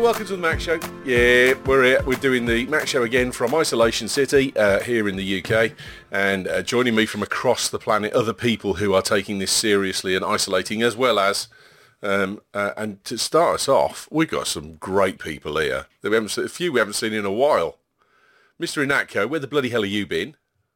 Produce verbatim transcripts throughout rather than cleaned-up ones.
welcome to the Mac Show. Yeah, we're here. We're doing the Mac Show again from Isolation City uh, here in the U K. And uh, joining me from across the planet, other people who are taking this seriously and isolating as well as... Um, uh, and to start us off, we've got some great people here. That we haven't seen, a few we haven't seen in a while. Mister Inatko, where the bloody hell have you been?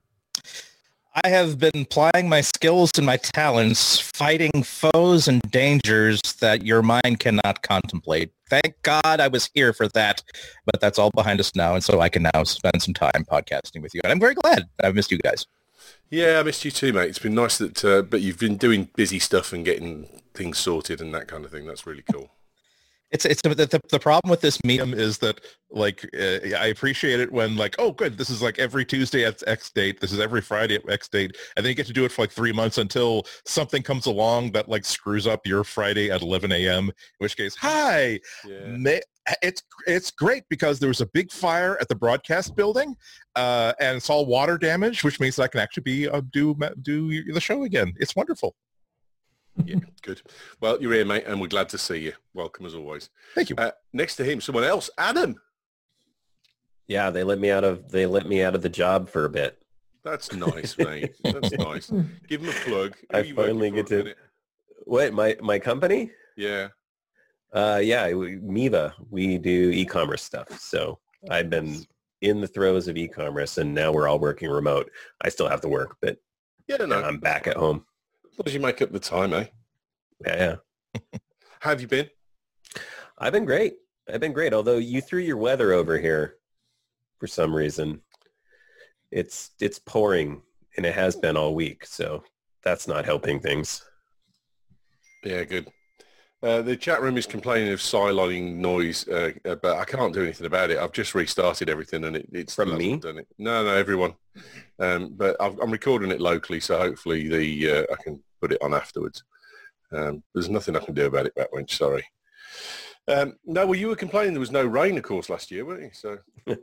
I have been plying my skills and my talents, fighting foes and dangers that your mind cannot contemplate. Thank God I was here for that, but that's all behind us now, and so I can now spend some time podcasting with you. And I'm very glad I've missed you guys. Yeah, I missed you too, mate. It's been nice that, uh, but you've been doing busy stuff and getting things sorted and that kind of thing. That's really cool. It's it's the, the the problem with this medium is that like uh, I appreciate it when like, oh good, this is like every Tuesday at X date, this is every Friday at X date, and then you get to do it for like three months until something comes along that like screws up your Friday at eleven a.m. In which case, hi, Yeah. may, it's it's great because there was a big fire at the broadcast building, uh, and it's all water damage, which means I can actually be uh, do do the show again. It's wonderful. Yeah, good. Well, you're here, mate, and we're glad to see you. Welcome as always. Thank you. Uh, next to him, someone else, Adam. Yeah, they let me out of they let me out of the job for a bit. That's nice, mate. That's nice. Give him a plug. Who I are you working finally for get at the to minute? what my my company. Yeah. Uh, yeah, we- Miva. We do e-commerce stuff. So I've been in the throes of e-commerce, and now we're all working remote. I still have to work, but Yeah, no. I'm back at home. As long as you make up the time, eh? Yeah, yeah. How have you been? I've been great. I've been great. Although you threw your weather over here for some reason. It's it's pouring, and it has been all week. So that's not helping things. Yeah, good. Uh, the chat room is complaining of siloing noise, uh, uh, but I can't do anything about it. I've just restarted everything, and it, it's From that's me? what done it. No, no, everyone. Um, but I've, I'm recording it locally, so hopefully the uh, I can put it on afterwards. Um, there's nothing I can do about it, Backwench. Sorry. Um, no, well, you were complaining there was no rain, of course, last year, weren't you? So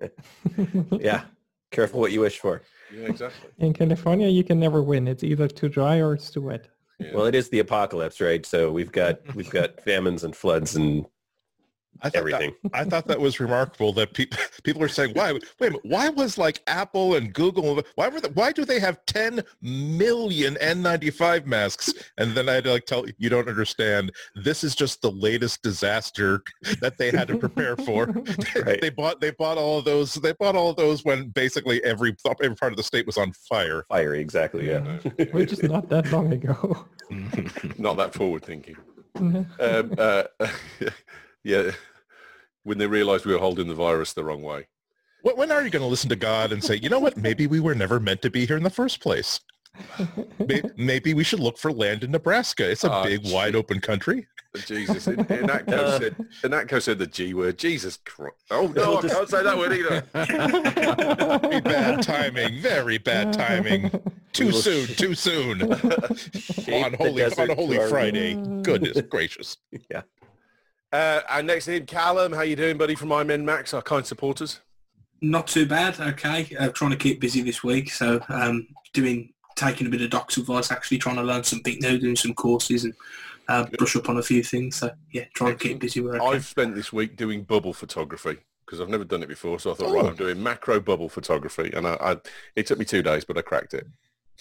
Yeah. Careful what you wish for. yeah, exactly. In California, you can never win. It's either too dry or it's too wet. Yeah. Well, it is the apocalypse, right? So we've got we've got famines and floods and I thought everything. That, I thought that was remarkable that people people are saying, why, wait a minute, why was like Apple and Google, why were the, why do they have ten million N ninety-five masks? And then I had to like tell you, don't understand. This is just the latest disaster that they had to prepare for. Right. They bought they bought all of those. They bought all of those when basically every every part of the state was on fire. Fiery, exactly. Yeah. No, yeah. Which is not that long ago. Not that forward thinking. um, uh, yeah, when they realised we were holding the virus the wrong way. When when are you going to listen to God and say, you know what, maybe we were never meant to be here in the first place? Maybe, maybe we should look for land in Nebraska. It's a Oh, big, gee. wide open country. Jesus, In- Inatko Uh. said, Inatko said the G word. Jesus Christ. Oh, no, It'll I just- can't say that word either. Very bad timing. Very bad timing. Too We will soon. sh- Too soon. Shape on the holy on desert a holy to our- Friday. Goodness gracious. Yeah. Uh, and next to him, Callum. How you doing, buddy, from iMen Max, our kind supporters? Not too bad. Okay, uh, trying to keep busy this week, so um, doing taking a bit of doc's advice, actually trying to learn something new, doing some courses and uh, brush up on a few things. So yeah, trying to keep busy where I can. I've spent this week doing bubble photography because I've never done it before. So I thought, Oh. right, I'm doing macro bubble photography. And I, I, it took me two days, but I cracked it.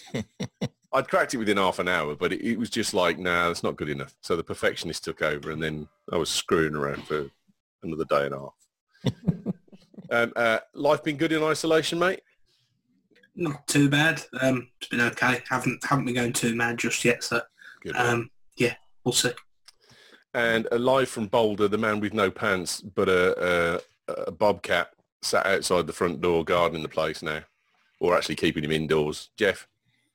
I'd cracked it within half an hour, but it, it was just like, nah, that's not good enough. So the perfectionist took over, and then I was screwing around for another day and a half. um, uh, life been good in isolation, mate? Not too bad. Um, it's been okay. Haven't haven't been going too mad just yet. So Good. um, yeah, we'll see. And alive from Boulder, the man with no pants, but a, a, a bobcat sat outside the front door gardening the place now, or actually keeping him indoors. Jeff?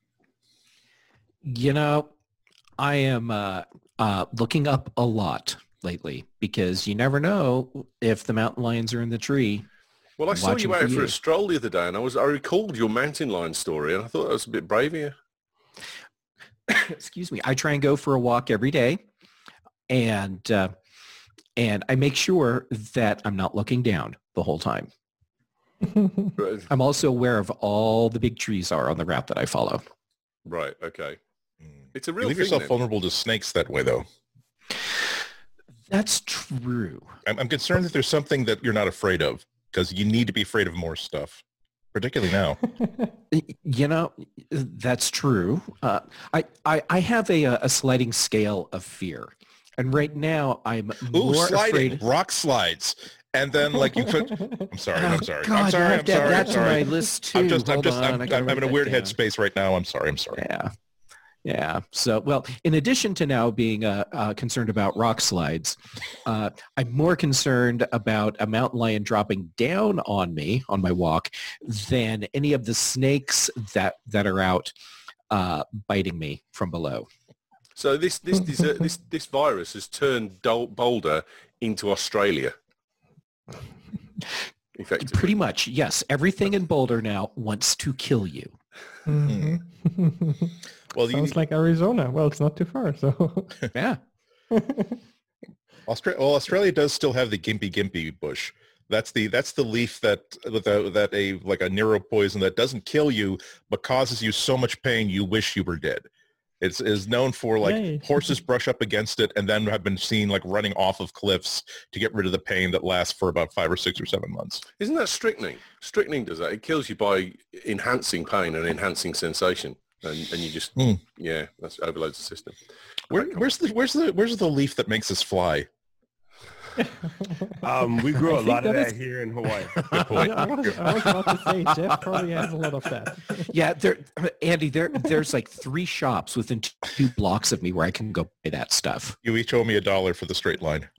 You know, I am uh, uh, looking up a lot lately because you never know if the mountain lions are in the tree. Well, I saw Watching you for out for you. a stroll the other day, and I was I recalled your mountain lion story, and I thought that was a bit brave of you. Excuse me. I try and go for a walk every day, and uh, and I make sure that I'm not looking down the whole time. Right, I'm also aware of all the big trees are on the route that I follow. right, okay. It's a You real leave thing. yourself then. vulnerable to snakes that way, though. That's true. I'm, I'm concerned that there's something that you're not afraid of, because you need to be afraid of more stuff, particularly now. You know, that's true. Uh, I, I I have a a sliding scale of fear, and right now I'm Ooh, more sliding afraid. rock slides, and then like you put. I'm sorry. I'm sorry. God, I'm sorry. you I'm have to add sorry. that I'm to sorry. my list too. I'm just. I'm Hold just. on, I'm, I gotta I'm, I'm in a write weird that down. headspace right now. I'm sorry. I'm sorry. Yeah. Yeah. So, well, in addition to now being uh, uh, concerned about rock slides, uh, I'm more concerned about a mountain lion dropping down on me on my walk than any of the snakes that, that are out uh, biting me from below. So this this desert, this this virus has turned Dol- Boulder into Australia. Effectively. Pretty much, yes. Everything in Boulder now wants to kill you. Mhm. Well, you, Sounds like Arizona. Well, it's not too far, so. Yeah. Australia, well, Australia does still have the gimpy gimpy bush. That's the that's the leaf that that, that a like a Nero poison that doesn't kill you but causes you so much pain you wish you were dead. It's is known for like Yay. horses brush up against it and then have been seen like running off of cliffs to get rid of the pain that lasts for about five or six or seven months. Isn't that strychnine? Strychnine does that. It kills you by enhancing pain and enhancing sensation, and, and you just Hmm. yeah, that's overloads the system. Where, where's the where's the where's the leaf that makes us fly? Um, we grow I a think lot of that that is- here in Hawaii. point. Yeah, I, was, I was about to say, Jeff probably has a lot of that. Yeah, there, Andy, there, there's like three shops within two blocks of me where I can go buy that stuff. You each owe me a dollar for the straight line.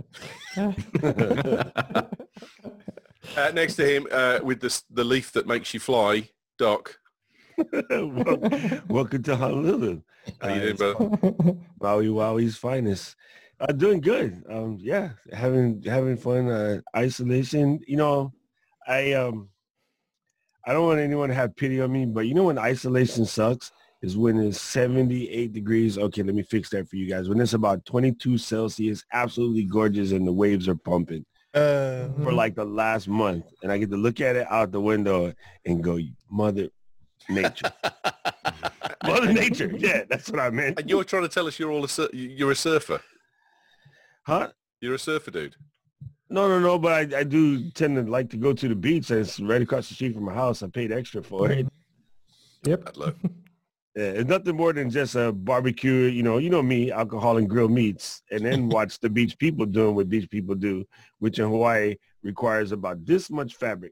Uh, next to him, uh, with the the leaf that makes you fly, Doc. Wel- Welcome to Honolulu. How you doing, it's brother? Maui Waui's finest. Uh, doing good. Um, yeah, having having fun. Uh, isolation. You know, I um, I don't want anyone to have pity on me, but you know when isolation sucks is when it's seventy-eight degrees. Okay, let me fix that for you guys. When it's about twenty-two Celsius, absolutely gorgeous, and the waves are pumping Uh, for like the last month, and I get to look at it out the window and go, Mother Nature. Mother Nature. Yeah, that's what I meant. And you're trying to tell us you're all a sur- you're a surfer. Huh? You're a surfer dude. No, no, no, but I, I do tend to like to go to the beach, and it's right across the street from my house. I paid extra for it. Yep. Bad luck. Yeah, it's nothing more than just a barbecue, you know, you know me, alcohol and grilled meats, and then watch the beach people doing what beach people do, which in Hawaii requires about this much fabric.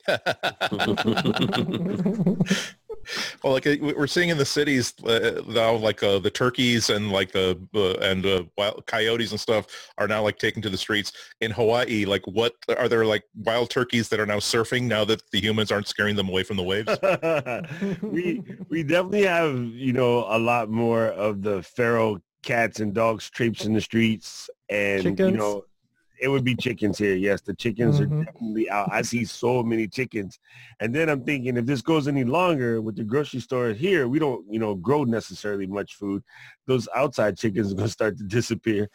well, like uh, we're seeing in the cities uh, now, like uh, the turkeys and like the uh, and uh, wild coyotes and stuff are now like taken to the streets. In Hawaii, like what are there like wild turkeys that are now surfing now that the humans aren't scaring them away from the waves? we we definitely have, you know, a lot more of the feral cats and dogs traipsing the streets, and Chickens. you know, it would be chickens here. Yes, the chickens Mhm. are definitely out. I see so many chickens. And then I'm thinking, if this goes any longer with the grocery store here, we don't, you know, grow necessarily much food. Those outside chickens are going to start to disappear.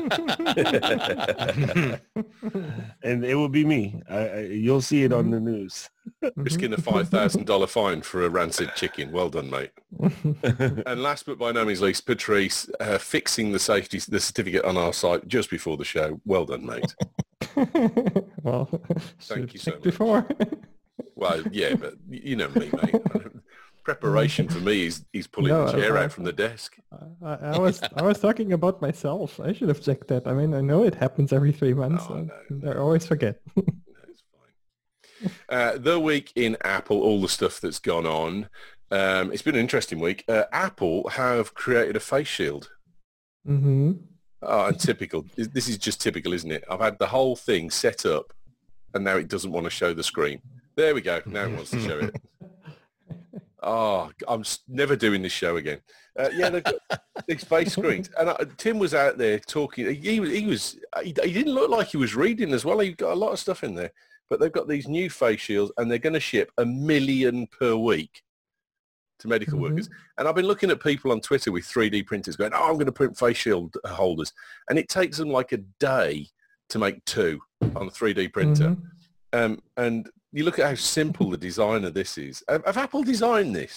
And it will be me. I, I, you'll see it on the news. Risking a five thousand dollar fine for a rancid chicken. Well done, mate. And last but by no means least, Patrice, uh, fixing the safety the certificate on our site just before the show. Well done, mate. Well, Thank should you so check much. Before. Well, yeah, but y- you know me, mate. Preparation for me is he's pulling No, the chair I- out from the desk. I, I was I was talking about myself. I should have checked that. I mean, I know it happens every three months. Oh, and no, I always forget. No, it's fine. Uh, the week in Apple, all the stuff that's gone on. Um, it's been an interesting week. Uh, Apple have created a face shield. hmm Oh, and typical. This is just typical, isn't it? I've had the whole thing set up, and now it doesn't want to show the screen. There we go. Now it wants to show it. Oh, I'm s- never doing this show again. Uh, yeah, they've got these face screens, and uh, Tim was out there talking. He, was- he was. He, he didn't look like he was reading as well. He got a lot of stuff in there, but they've got these new face shields, and they're going to ship a million per week to medical Mhm. workers. And I've been looking at people on Twitter with three D printers going, "Oh, I'm going to print face shield holders," and it takes them like a day to make two on a three D printer. Mhm. Um, and you look at how simple the design of this is. Have, have Apple designed this?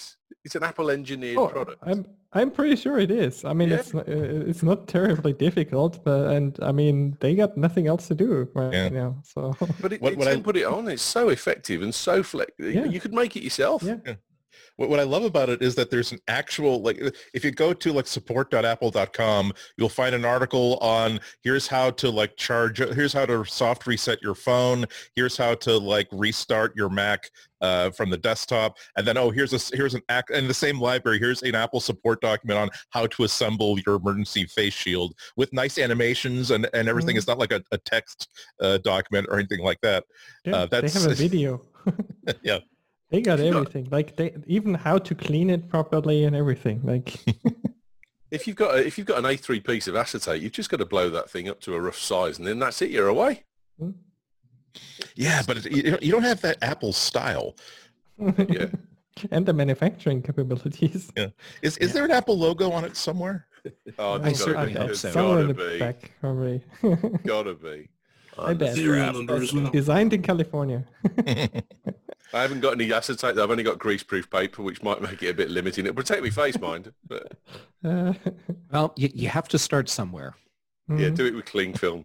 It's an Apple engineered Oh, product. I'm I'm pretty sure it is. I mean, Yeah. it's not, uh, it's not terribly difficult, but and I mean, they got nothing else to do right Yeah. now. So But it, What- it, what I- Tim put it on. It's so effective and so flex. Yeah. You could make it yourself. yeah, What, what I love about it is that there's an actual, like, if you go to like support dot apple dot com, you'll find an article on here's how to like charge, here's how to soft reset your phone, here's how to like restart your Mac uh, from the desktop, and then oh here's a here's an act in the same library, here's an Apple support document on how to assemble your emergency face shield with nice animations and and everything. Mhm. It's not like a, a text uh, document or anything like that. yeah. Uh, they that's- have a video. Yeah. They got If you got- everything. Like they even how to clean it properly and everything. Like If you've got a, if you've got an A three piece of acetate, you've just got to blow that thing up to a rough size, and then that's it. You're away. Yeah, but it, you, you don't have that Apple style. Yeah. and the manufacturing capabilities. Is is there an Apple logo on it somewhere? Oh, I there's gotta certainly be. hope There's so. Somewhere in gotta the be. back, probably. Gotta be. I bet. Serial number as well. Designed in California. I haven't got any acetate. Though. I've only got greaseproof paper, which might make it a bit limiting. It'll protect me face, mind. But Uh, Well, you, you have to start somewhere. yeah, mhm. do it with cling film.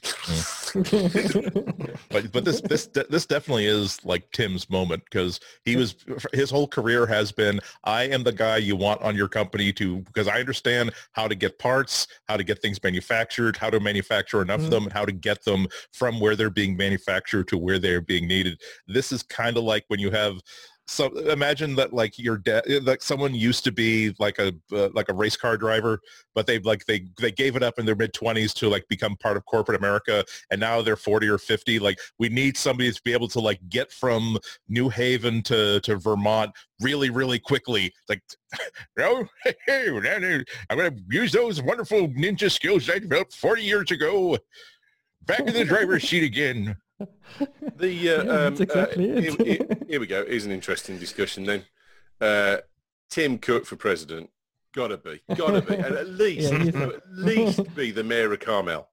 But but this this de- this definitely is like Tim's moment because he was his whole career has been I am the guy you want on your company to because I understand how to get parts, how to get things manufactured, how to manufacture enough Mhm. of them, and how to get them from where they're being manufactured to where they're being needed. This is kind of like when you have. So imagine that like your dad, like someone used to be like a uh, like a race car driver, but they like they they gave it up in their mid twenties to like become part of corporate America, and now they're forty or fifty. Like we need somebody to be able to like get from New Haven to to Vermont really really quickly. Like, no, hey, hey, I'm going to use those wonderful ninja skills I developed forty years ago. Back in the driver's seat again. The uh, Yeah, um, that's exactly uh, it. Here, here- here we go. Here's an interesting discussion then. Uh, Tim Cook for president. Gotta be. Gotta be. And at least, Yeah, he's a- at least be the mayor of Carmel.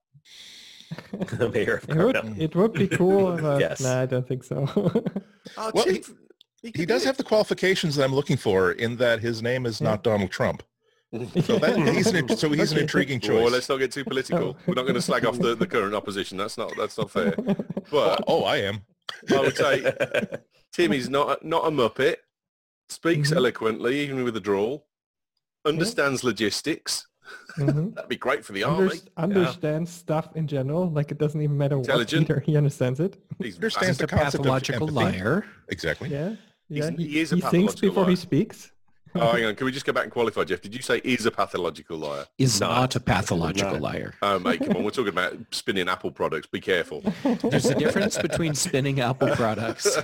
The mayor of It would, Carmel. it would be cool, but Yes. nah, I don't think so. Oh, Well, Tim, he- could He do does it. have the qualifications that I'm looking for in that his name is not Donald Trump. So that he's an, so he's an Okay. intriguing Oh, choice. let's not get too political. We're not going to slag off the, the current opposition. That's not that's not fair. But Oh, I am. I would say Tim is not not a muppet. Speaks Mhm. eloquently, even with a drawl. Understands logistics. Mhm. That'd be great for the Under- army. understands stuff in general. Like it doesn't even matter what Intelligent. either. He understands it. He's Understands He's the a concept of pathological empathy. liar. Exactly. Yeah. He's- Yeah. he is a he thinks pathological before liar. he speaks. Oh, hang on. Can we just go back and qualify, Jeff? Did you say is a pathological liar? Is Not. not, a pathological Not. liar. Oh, mate, come on. We're talking about spinning Apple products. Be careful. There's a difference between spinning Apple products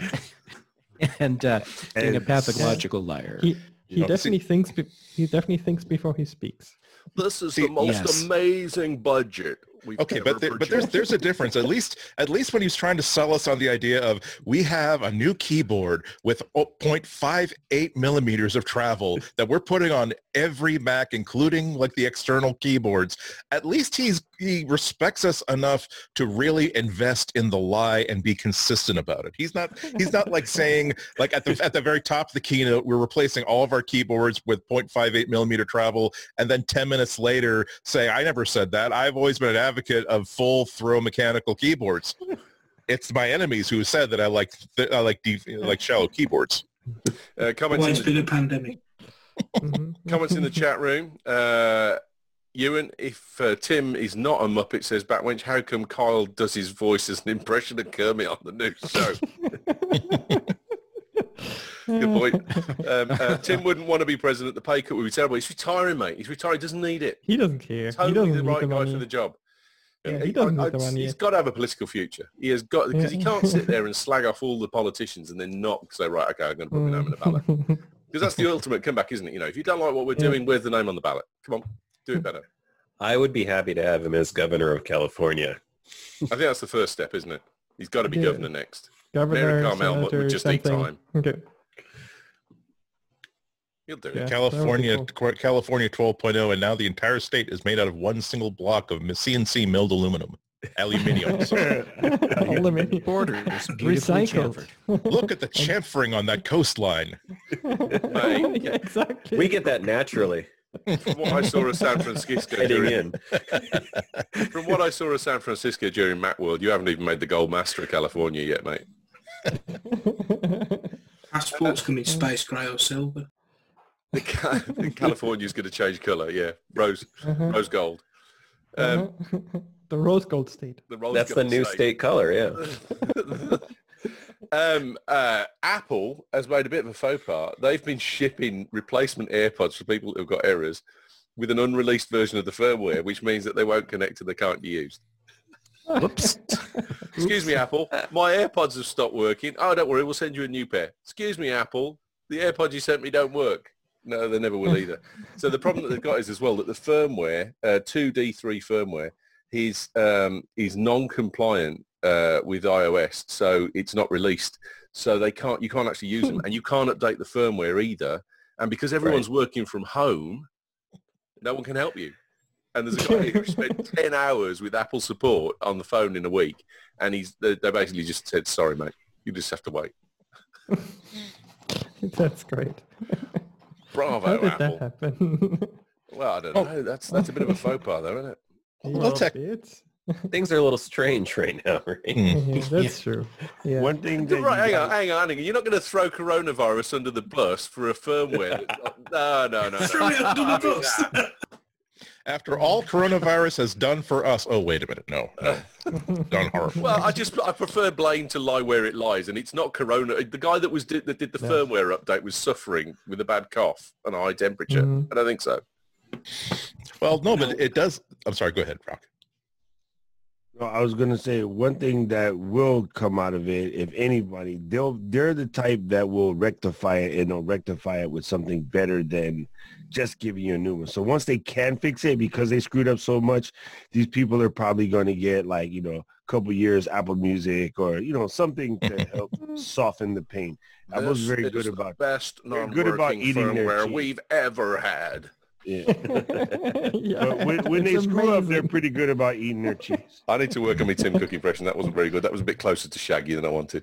and uh, being a And- pathological liar. He he know, see- definitely thinks be- he definitely thinks before he speaks. This is See, the most yes. amazing budget we've Okay, ever but there, but there's produced. there's a difference. At least at least when he's trying to sell us on the idea of we have a new keyboard with zero point five eight millimeters of travel that we're putting on every Mac, including like the external keyboards. At least he's he respects us enough to really invest in the lie and be consistent about it. He's not he's not like saying like at the at the very top of the keynote we're replacing all of our keyboards with zero point five eight millimeter travel, and then ten minutes later say I never said that. I've always been an advocate of full throw mechanical keyboards. It's my enemies who said that I like th- I like deep, like shallow keyboards. Uh, comments, Well, in it's the, been a pandemic. Mhm. comments in the chat room. Uh, Ewan, if uh, Tim is not a Muppet, says Batwench, how come Kyle does his voice as an impression of Kermit on the new show? Good point. Um, uh, Tim wouldn't want to be president. The pay cut would be terrible. He's retiring, mate. He's retired. He doesn't need it. He doesn't care. He Totally doesn't the need right the guy money. for the job. Yeah, he doesn't I- need the I- money. He's got to have a political future. He has got because he Yeah. can't sit there and slag off all the politicians and then not say, right, okay, I'm going to put my name in the ballot. Because that's the ultimate comeback, isn't it? You know, if you don't like what we're Yeah. doing, where's the name on the ballot? Come on, do it better. I would be happy to have him as governor of California. I think that's the first step, isn't it? He's got to be Yeah. governor next. Governor, Mayor of Carmel would senator, just need something. time. Okay. He'll do Yeah. it. California that would be California twelve point oh, and now the entire state is made out of one single block of C N C milled aluminum. Aluminium. Sorry. Aluminium. Borders beautifully Recycled. chamfered. Look at the chamfering on that coastline. Mate. Yeah, exactly. We get that naturally. From what I saw of San Francisco Heading during, in. from what I saw of San Francisco during Macworld, you haven't even made the Gold Master of California yet, mate. Passports can be space grey or silver. The Ca- California's going to change colour, yeah. Rose, Uh-huh. rose gold. Um, Uh-huh. The rose gold state. the rose That's the gold new state. state color, yeah. um, uh, Apple has made a bit of a faux pas. They've been shipping replacement AirPods for people who've got errors with an unreleased version of the firmware, which means that they won't connect and they can't be used. Whoops. Excuse me, Apple. My AirPods have stopped working. Oh, don't worry. We'll send you a new pair. Excuse me, Apple. The AirPods you sent me don't work. No, they never will either. So the problem that they've got is as well that the firmware, uh, two D three firmware, is um, is non-compliant uh, with iOS, so it's not released. So they can't, you can't actually use them, and you can't update the firmware either. And because everyone's working from home, no one can help you. And there's a guy who spent ten hours with Apple support on the phone in a week, and he's they, they basically just said, "Sorry, mate, you just have to wait." That's great. Bravo, How did Apple. that happen? Well, I don't know. That's that's a bit of a faux pas, though, isn't it? Well, tech- it's, Things are a little strange right now, right? Hmm. yeah, that's true. Yeah. One thing that Right, you hang on, guys- hang on, hang on. You're not going to throw coronavirus under the bus for a firmware. That's not, no, no, no. Throw it under the bus. After all coronavirus has done for us. Oh, wait a minute. No, no. Done horrible. Well, I just I prefer blame to lie where it lies, and it's not corona. The guy that was did, that did the Yeah. firmware update was suffering with a bad cough and a high temperature. Mhm. I don't think so. Well, no, but it does. I'm sorry. Go ahead, Rock. No, I was gonna say one thing that will come out of it, if anybody, they'll they're the type that will rectify it and they'll rectify it with something better than just giving you a new one. So once they can fix it because they screwed up so much, these people are probably going to get like, you know, a couple years Apple Music or, you know, something to help soften the pain. Apple's This very is good the about best they're non-working good about eating their firmware cheese. we've ever had. yeah. Yeah, But when, when they it's screw up, they're amazing. pretty good about eating their cheese. I need to work on my Tim Cook impression. That wasn't very good. That was a bit closer to Shaggy than I wanted.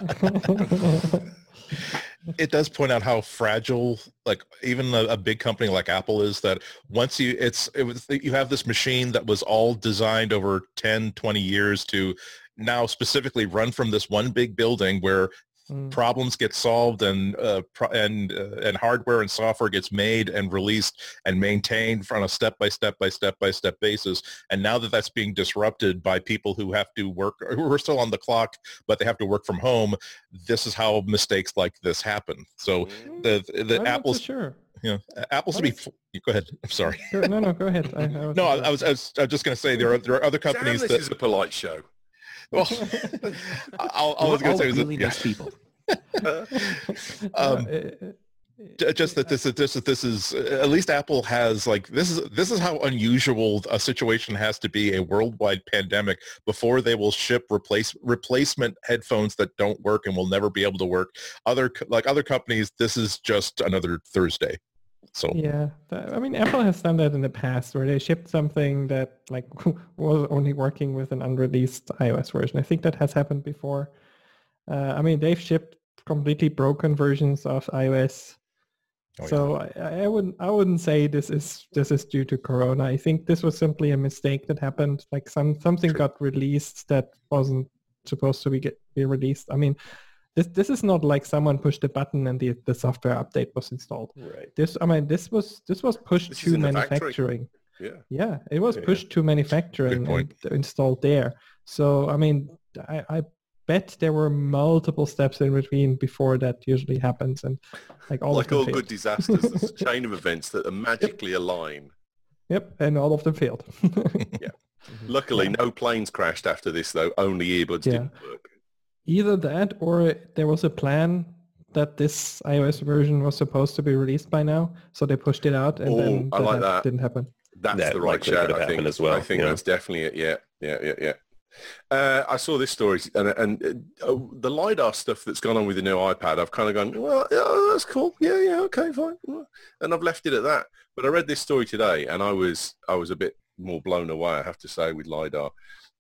It does point out how fragile, like even a, a big company like Apple is, that once you, it's, it was, you have this machine that was all designed over ten, twenty years to now specifically run from this one big building where Mm. problems get solved and uh, pro- and uh, and hardware and software gets made and released and maintained on a step by step by step by step basis. And now that that's being disrupted by people who have to work, who are still on the clock, but they have to work from home, this is how mistakes like this happen. So the the I'm not so Apple's, sure. you know, Apple's to be. Go ahead. I'm sorry. Sure. No, no, go ahead. I, I was No, I, I was I was I was just going to say there are there are other Damn, companies this that. is a polite show. Well, all, all I was We're going to all say was that, really yeah. nice people. um, Uh, J- just that this is this is this is uh, at least Apple has like this is this is how unusual a situation has to be, a worldwide pandemic, before they will ship replace replacement headphones that don't work and will never be able to work. Other co- like other companies, this is just another Thursday. So Yeah, that- I mean, Apple has done that in the past where they shipped something that like was only working with an unreleased iOS version. I think that has happened before. Uh, I mean, they've shipped completely broken versions of iOS. Oh, yeah. So I, I wouldn't I wouldn't say this is this is due to Corona. I think this was simply a mistake that happened. Like some something True. got released that wasn't supposed to be get be released. I mean, this this is not like someone pushed a button and the, the software update was installed. Right. This I mean this was this was pushed This is to in the factory. manufacturing. Yeah. Yeah, it was Yeah. pushed to manufacturing Good point. and installed there. So I mean, I, I bet there were multiple steps in between before that usually happens, and like all like of them all failed. good disasters, there's a chain of events that are magically align. Yep, and all of them failed. Luckily, no planes crashed after this, though. Only earbuds Yeah. didn't work. Either that, or there was a plan that this iOS version was supposed to be released by now, so they pushed it out, and Oh, then I like that that. didn't happen. That's That the right likely shout, could have I think. happened as well, I think yeah. that's definitely it. Yeah, yeah, yeah, yeah. Uh, I saw this story, and, and uh, the LiDAR stuff that's gone on with the new iPad, I've kind of gone, well, yeah, that's cool. Yeah, yeah, okay, fine. And I've left it at that. But I read this story today, and I was I was a bit more blown away, I have to say, with LiDAR.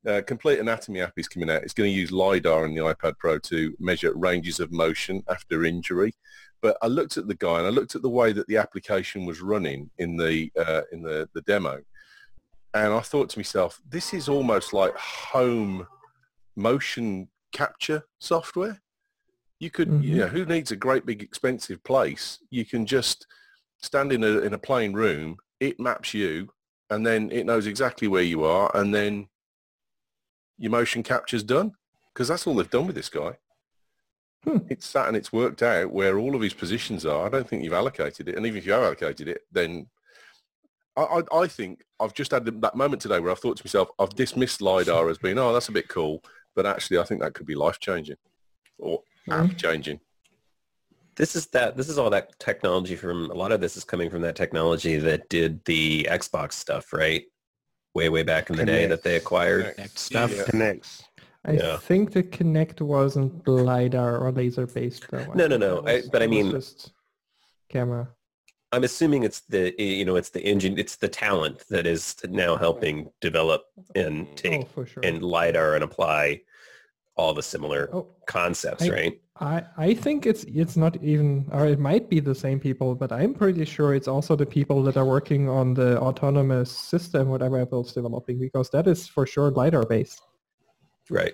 Uh, Complete Anatomy app is coming out. It's going to use LiDAR in the iPad Pro to measure ranges of motion after injury. But I looked at the guy and I looked at the way that the application was running in the uh, in the, the demo. And I thought to myself, this is almost like home motion capture software. You could, mm-hmm. you know, who needs a great big expensive place? You can just stand in a in a plain room, it maps you, and then it knows exactly where you are, and then your motion capture's done. Because that's all they've done with this guy. Hmm. It's sat and it's worked out where all of his positions are. I don't think you've allocated it. And even if you have allocated it, then I, I, I think I've just had that moment today where I've thought to myself, I've dismissed LiDAR as being, oh, that's a bit cool. But actually, I think that could be life-changing or app-changing. This is that. This is all that technology from, a lot of this is coming from that technology that did the Xbox stuff, right? Way, way back in the day that they acquired. Kinect stuff. Yeah. Kinect. I Yeah. think the Kinect wasn't LiDAR or laser-based, though. No, no, no. That was- I, but I that was mean, just camera. I'm assuming it's the, you know, it's the engine, it's the talent that is now helping develop and take Oh, for sure. and LiDAR and apply all the similar Oh, concepts, I- right? I, I think it's it's not even, or it might be the same people, but I'm pretty sure it's also the people that are working on the autonomous system, whatever Apple's developing, because that is for sure LiDAR based. Right.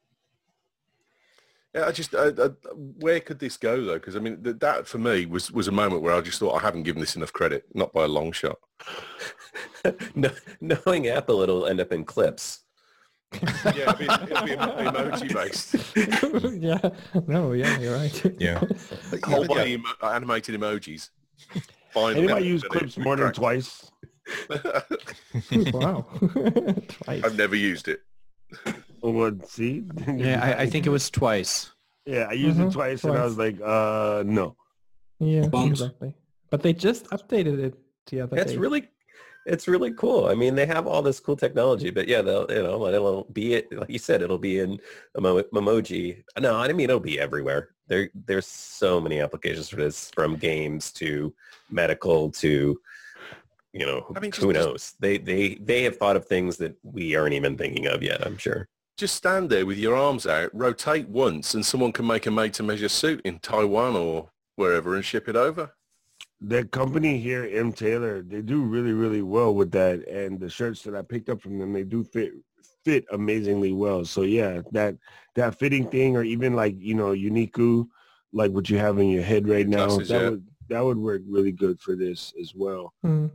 Yeah, I just, uh, uh, where could this go though? Because I mean, th- that for me was, was a moment where I just thought I haven't given this enough credit, not by a long shot. No, knowing Apple, it'll end up in clips. Yeah, it'll be, it'll be emoji based. yeah, no, yeah, you're right. Yeah. Whole body emo- animated emojis. Finally, Anybody use But clips it- more than cracked. twice? Wow. Twice. I've never used it. Well, see? Yeah, I, I think it was twice. Yeah, I used Mhm, it twice, and I twice. was like, uh, no. Yeah, Bombs. exactly. But they just updated it the other That's day. really, it's really cool. I mean, they have all this cool technology, but yeah, they'll, you know, it'll be it. Like you said, it'll be in emo- emoji. No, I mean, it'll be everywhere. There, there's so many applications for this, from games to medical to, you know, I mean, who just- knows? They, they, they have thought of things that we aren't even thinking of yet, I'm sure. Just stand there with your arms out, rotate once, and someone can make a made-to-measure suit in Taiwan or wherever and ship it over. The company here, M. Taylor, they do really, really well with that. And the shirts that I picked up from them, they do fit fit amazingly well. So yeah, that that fitting thing, or even like, you know, Uniku, like what you have in your head right now, Glasses, that yeah. would that would work really good for this as well. Hmm.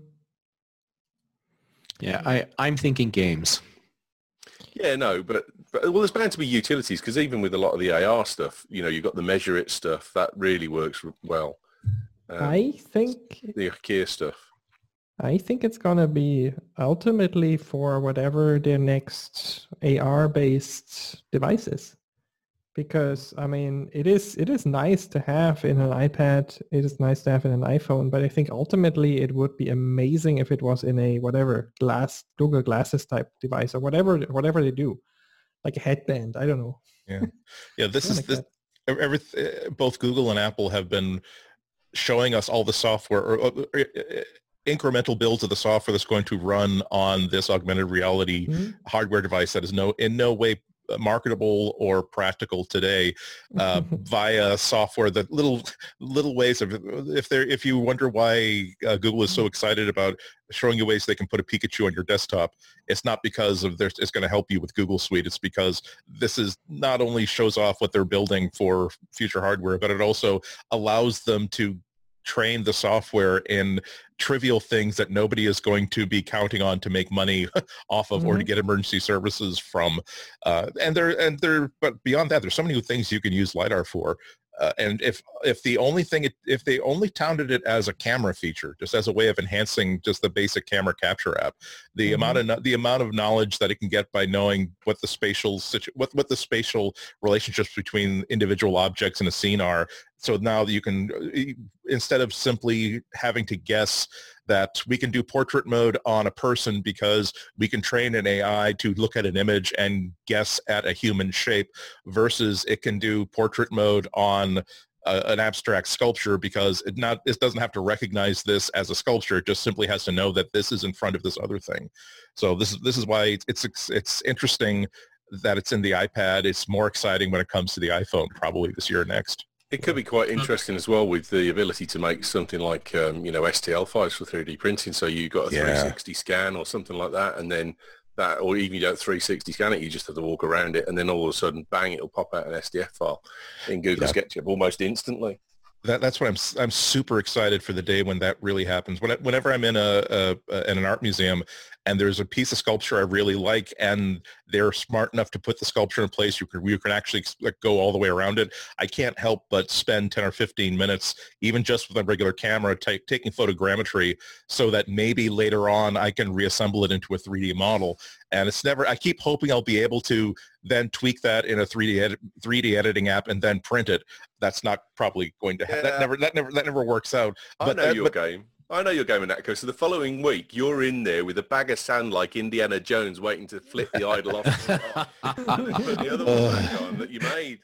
Yeah, I, I'm thinking games. Yeah, no, but, but well, there's bound to be utilities because even with a lot of the A R stuff, you know, you've got the measure it stuff that really works r- well. Um, I think the IKEA stuff. I think it's gonna be ultimately for whatever their next A R-based device is, because I mean, it is it is nice to have in an iPad. It is nice to have in an iPhone, but I think ultimately it would be amazing if it was in a whatever glass Google Glasses type device or whatever whatever they do, like a headband. I don't know. Yeah. Yeah. This Yeah, is like this. that. Every, uh, both Google and Apple have been showing us all the software or, or, or uh, incremental builds of the software that's going to run on this augmented reality Mhm. hardware device that is no in no way marketable or practical today uh, via software that little little ways of if there if you wonder why uh, Google is so excited about showing you ways they can put a Pikachu on your desktop, it's not because of their it's going to help you with Google Suite. It's because this is not only shows off what they're building for future hardware, but it also allows them to train the software in trivial things that nobody is going to be counting on to make money off of, mm-hmm. or to get emergency services from. Uh, and there, and there, but beyond that, there's so many things you can use LiDAR for. Uh, and if if the only thing, it, if they only touted it as a camera feature, just as a way of enhancing just the basic camera capture app, the mm-hmm. amount of the amount of knowledge that it can get by knowing what the spatial situ- what what the spatial relationships between individual objects in a scene are. So now you can, instead of simply having to guess that we can do portrait mode on a person because we can train an A I to look at an image and guess at a human shape, versus it can do portrait mode on uh, an abstract sculpture because it not it doesn't have to recognize this as a sculpture. It just simply has to know that this is in front of this other thing. So this is this is why it's it's, it's interesting that it's in the iPad. It's more exciting when it comes to the iPhone probably this year or next. It could be quite interesting as well with the ability to make something like, um, you know, S T L files for three D printing. So you got a Yeah. three sixty scan or something like that, and then that, or even you don't three sixty scan it, you just have to walk around it, and then all of a sudden, bang, it'll pop out an S D F file in Google Yeah. SketchUp almost instantly. That, that's what I'm. s- I'm super excited for the day when that really happens. When I, whenever I'm in a, a, a in an art museum, and there's a piece of sculpture I really like, and they're smart enough to put the sculpture in place, you can you can actually like, go all the way around it. I can't help but spend ten or fifteen minutes, even just with a regular camera, ta taking photogrammetry, so that maybe later on I can reassemble it into a three D model. And it's never. I keep hoping I'll be able to then tweak that in a three D edit, three D editing app and then print it. That's not probably going to happen. Yeah. That never. That never. That never works out. I But know that- your but- game. I know your game in that case. So the following week, you're in there with a bag of sand like Indiana Jones waiting to flip the idol off. Put the other one back on that you made.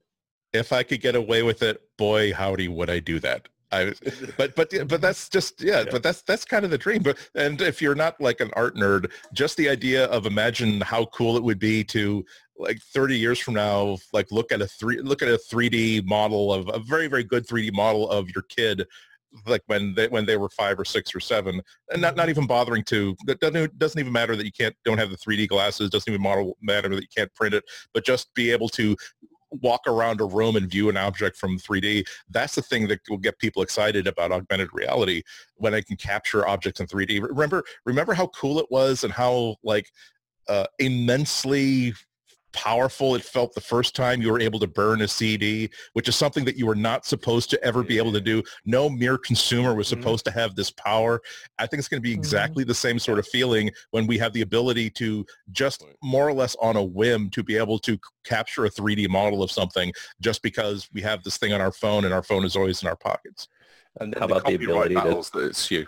If I could get away with it, boy, howdy, would I do that. I, but but but that's just yeah, Yeah. but that's that's kind of the dream. But and if you're not like an art nerd, just the idea of imagine how cool it would be to like thirty years from now, like look at a three look at a three D model of a very very good three D model of your kid, like when they when they were five or six or seven, and not not even bothering to. It doesn't doesn't even matter that you can't don't have the three D glasses. Doesn't even model matter that you can't print it, but just be able to walk around a room and view an object from three D. That's the thing that will get people excited about augmented reality, when I can capture objects in three D. Remember, remember how cool it was and how like uh, immensely powerful it felt the first time you were able to burn a C D, which is something that you were not supposed to ever be able to do. No mere consumer was Mhm. supposed to have this power. I think it's going to be Mhm. exactly the same sort of feeling when we have the ability to just more or less on a whim to be able to c- capture a three D model of something just because we have this thing on our phone and our phone is always in our pockets. And then How about the copyright ability to- battles that ensue.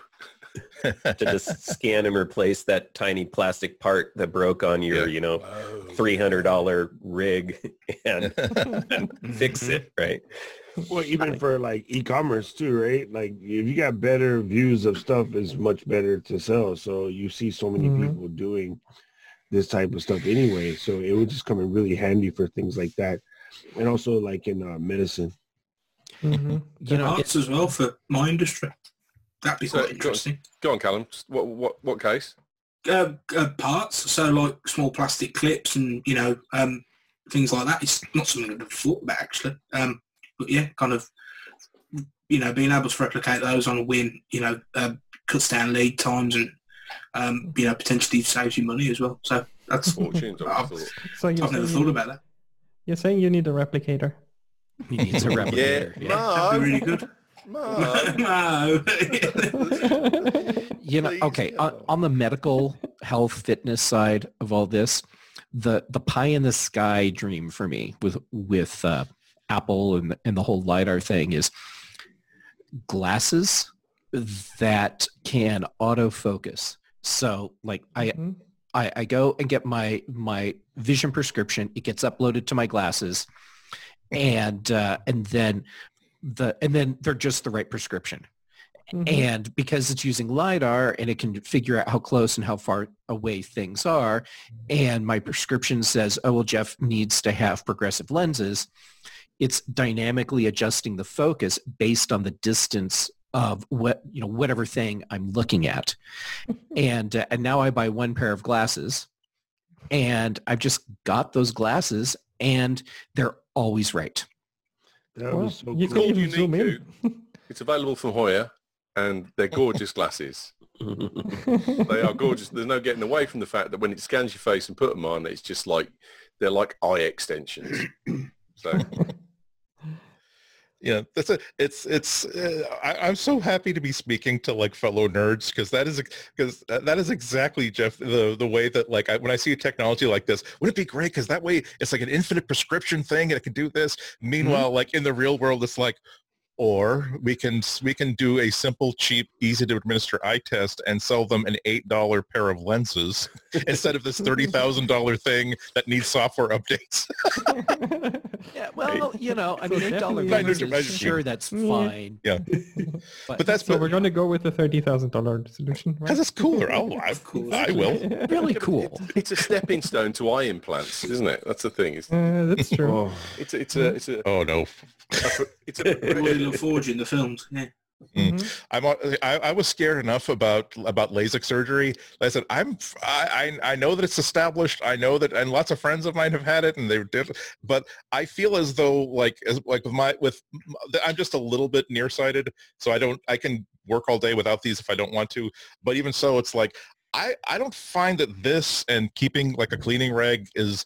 to just scan and replace that tiny plastic part that broke on your, Yeah. you know, Whoa. three hundred dollar rig and, and fix it, right? Well, even for like e-commerce too, right? Like if you got better views of stuff, it's much better to sell. So you see so many Mhm. people doing this type of stuff anyway. So it would just come in really handy for things like that. And also like in uh, medicine. Mhm. You know, Arts as well for my industry. That'd be So, quite interesting. Go on, Callum. What what what case? Uh, uh, parts, so like small plastic clips and, you know, um, things like that. It's not something I've thought about actually. Um, but yeah, kind of, you know, being able to replicate those on a whim, you know, uh, cuts down lead times and, um, you know, potentially saves you money as well. So that's, Fortunes, I I've, thought. So you're I've never saying thought you- about that. You're saying you need a replicator. he needs a replicator. Yeah, yeah. That'd be really good. Mark. No. You know, Please, okay, on, no. on the medical health fitness side of all this, the the pie in the sky dream for me with with uh, Apple and the, and the whole LiDAR thing is glasses that can autofocus. So like I, Mhm. I I go and get my my vision prescription, it gets uploaded to my glasses, and uh, and then the and then they're just the right prescription. Mhm. And because it's using LiDAR and it can figure out how close and how far away things are, and my prescription says, oh, well, Jeff needs to have progressive lenses, it's dynamically adjusting the focus based on the distance of what, you know, whatever thing I'm looking at. and uh, and now I buy one pair of glasses, and I've just got those glasses, and they're always right. That Well, was so you cool. can even Unique, zoom in. It's available from Hoya, and they're gorgeous glasses. They are gorgeous. There's no getting away from the fact that when it scans your face and put them on, it's just like they're like eye extensions. So Yeah, that's a. It's it's. Uh, I, I'm so happy to be speaking to like fellow nerds because that is because that is exactly Jeff the the way that like I, when I see a technology like this, wouldn't it be great? Because that way it's like an infinite prescription thing and it can do this. Meanwhile, like in the real world, it's like, or we can we can do a simple, cheap, easy to administer eye test and sell them an eight dollar pair of lenses instead of this thirty thousand dollar thing that needs software updates. Yeah, well, you know, I mean, So eight dollar definitely- lenses, sure, that's Yeah. fine. Yeah, But, but that's So we're going to go with the thirty thousand dollar solution, right? because it's cooler. I'll, I, course. I will. really cool. It's a stepping stone to eye implants, isn't it? That's the thing. It's Uh, that's true. Oh, it's a, it's a it's a Oh no. it's a Royal and Forge in the films. Yeah. Mhm. I'm uh, I, I was scared enough about about LASIK surgery. I said I'm I I I know that it's established. I know that, and lots of friends of mine have had it, and they did. But I feel as though like as like with my with I'm just a little bit nearsighted, so I don't I can work all day without these if I don't want to. But even so, it's like I I don't find that this and keeping like a cleaning rag is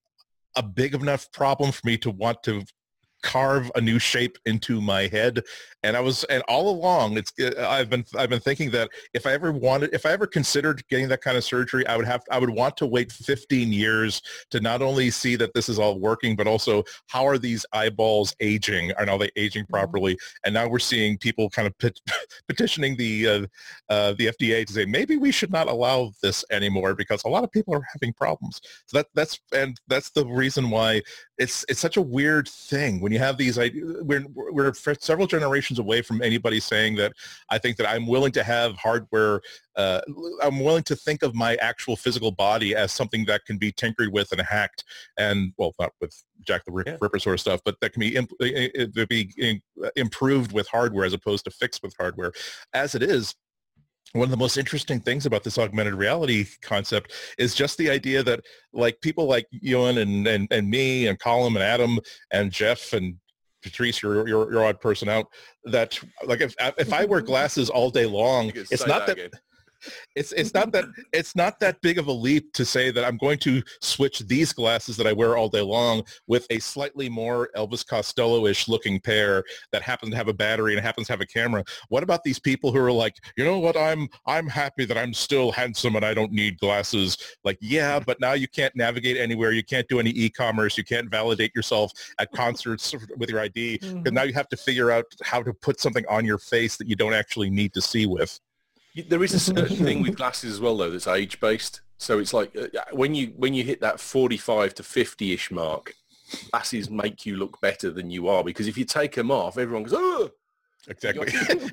a big enough problem for me to want to carve a new shape into my head. And I was, and all along, it's, I've been, I've been thinking that if I ever wanted, if I ever considered getting that kind of surgery, I would have, I would want to wait fifteen years to not only see that this is all working, but also how are these eyeballs aging? Are now they aging properly? And now we're seeing people kind of pet, petitioning the, uh, uh, the F D A to say, maybe we should not allow this anymore because a lot of people are having problems. So that, that's, and that's the reason why it's, it's such a weird thing when you have these, we're, we're several generations away from anybody saying that I think that I'm willing to have hardware. Uh, I'm willing to think of my actual physical body as something that can be tinkered with and hacked, and well, not with Jack the Rip- Yeah. Ripper sort of stuff, but that can be imp- it be in- improved with hardware as opposed to fixed with hardware. As it is, one of the most interesting things about this augmented reality concept is just the idea that like people like Ewan and, and, and me and Colin and Adam and Jeff and Patrice, your, your, your odd person out, that like if, if I wear glasses all day long, You could it's say not that, again. it's it's not that it's not that big of a leap to say that I'm going to switch these glasses that I wear all day long with a slightly more Elvis Costello-ish looking pair that happens to have a battery and happens to have a camera. What about these people who are like, you know what, I'm I'm happy that I'm still handsome and I don't need glasses. Like, yeah, but now you can't navigate anywhere. You can't do any e-commerce. You can't validate yourself at concerts with your I D. Because now you have to figure out how to put something on your face that you don't actually need to see with. There is a certain thing with glasses as well, though, that's age-based. So it's like uh, when you when you hit that forty-five to fifty-ish mark, glasses make you look better than you are, because if you take them off, everyone goes, oh! Exactly.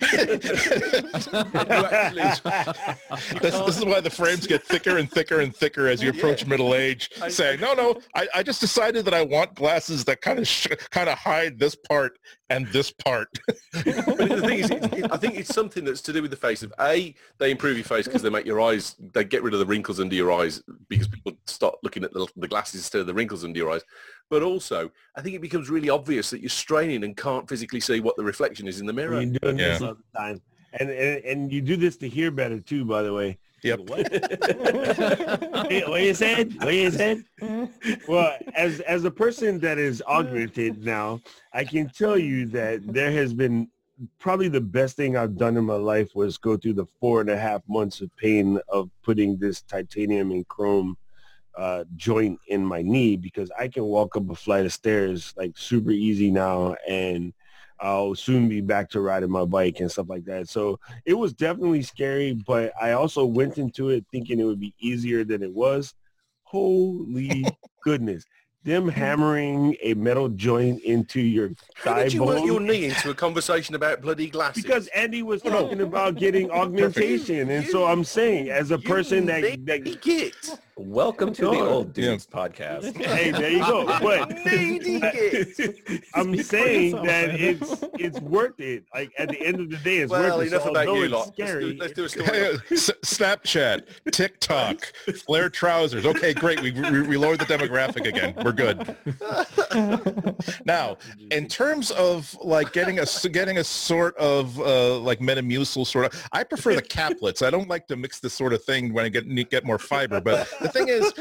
Actually, this, this is why the frames get thicker and thicker and thicker as you approach Yeah. middle age, I- saying, no, no, I, I just decided that I want glasses that kind of sh- kind of hide this part and this part. But the thing is, it, it, I think it's something that's to do with the face of, A, they improve your face because they make your eyes, they get rid of the wrinkles under your eyes because people start looking at the, the glasses instead of the wrinkles under your eyes. But also, I think it becomes really obvious that you're straining and can't physically see what the reflection is in the mirror. You're doing this Yeah. all the time. And, and and you do this to hear better too, by the way. Yep. Hey, what you said? What you said? Well, as as a person that is augmented now, I can tell you that there has been probably the best thing I've done in my life was go through the four and a half months of pain of putting this titanium and chrome uh, joint in my knee, because I can walk up a flight of stairs like super easy now, and I'll soon be back to riding my bike and stuff like that. So it was definitely scary, but I also went into it thinking it would be easier than it was. Holy goodness. Them hammering a metal joint into your How thigh did you work bone. your knee into a conversation about bloody glasses? Because Andy was talking about getting augmentation. And so I'm saying, as a person that, that Needy git. Welcome to the God. Old Dudes podcast. hey, there you go. But Needy git. I'm Speak for saying yourself, that man. it's it's worth it. Like at the end of the day, it's Well, worth it. enough So about although you it's lot. Let's do, scary, let's do a story. S- Snapchat, TikTok, flare trousers. Okay, great. We, we, we lowered the demographic again. We're good. Now, in terms of like getting a getting a sort of uh, like Metamucil sort of, I prefer the caplets. I don't like to mix this sort of thing when I get get more fiber. But the thing is,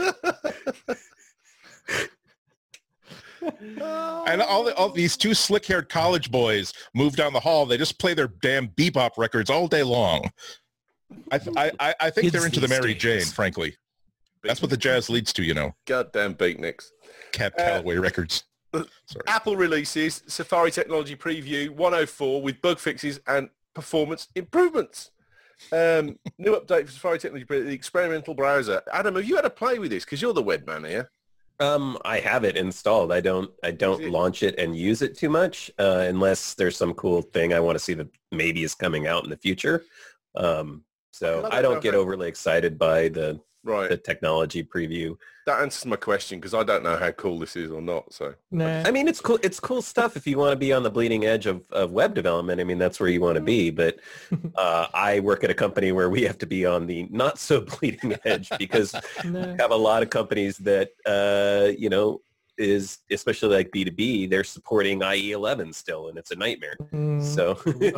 and all the, all these two slick-haired college boys move down the hall. They just play their damn bebop records all day long. I th- I, I, I think Kids they're into the these Mary days. Jane. Frankly, that's what the jazz leads to. You know, Goddamn beatniks. Cab Uh, Calloway records. Sorry. Apple releases Safari Technology Preview one oh four with bug fixes and performance improvements. Um, new update for Safari Technology Preview, the experimental browser. Adam, have you had a play with this? Because you're the web man here. Um, I have it installed. I don't. I don't it- launch it and use it too much uh, unless there's some cool thing I want to see that maybe is coming out in the future. Um, so love I it, don't love get it. overly excited by the Right. the technology preview. That answers my question because I don't know how cool this is or not. So Nah. I mean, it's cool. It's cool stuff if you want to be on the bleeding edge of, of web development. I mean, that's where you want to be. But uh, I work at a company where we have to be on the not so bleeding edge because Nah. we have a lot of companies that, uh, you know, is especially like B two B, they're supporting I E eleven still, and it's a nightmare. Mm. So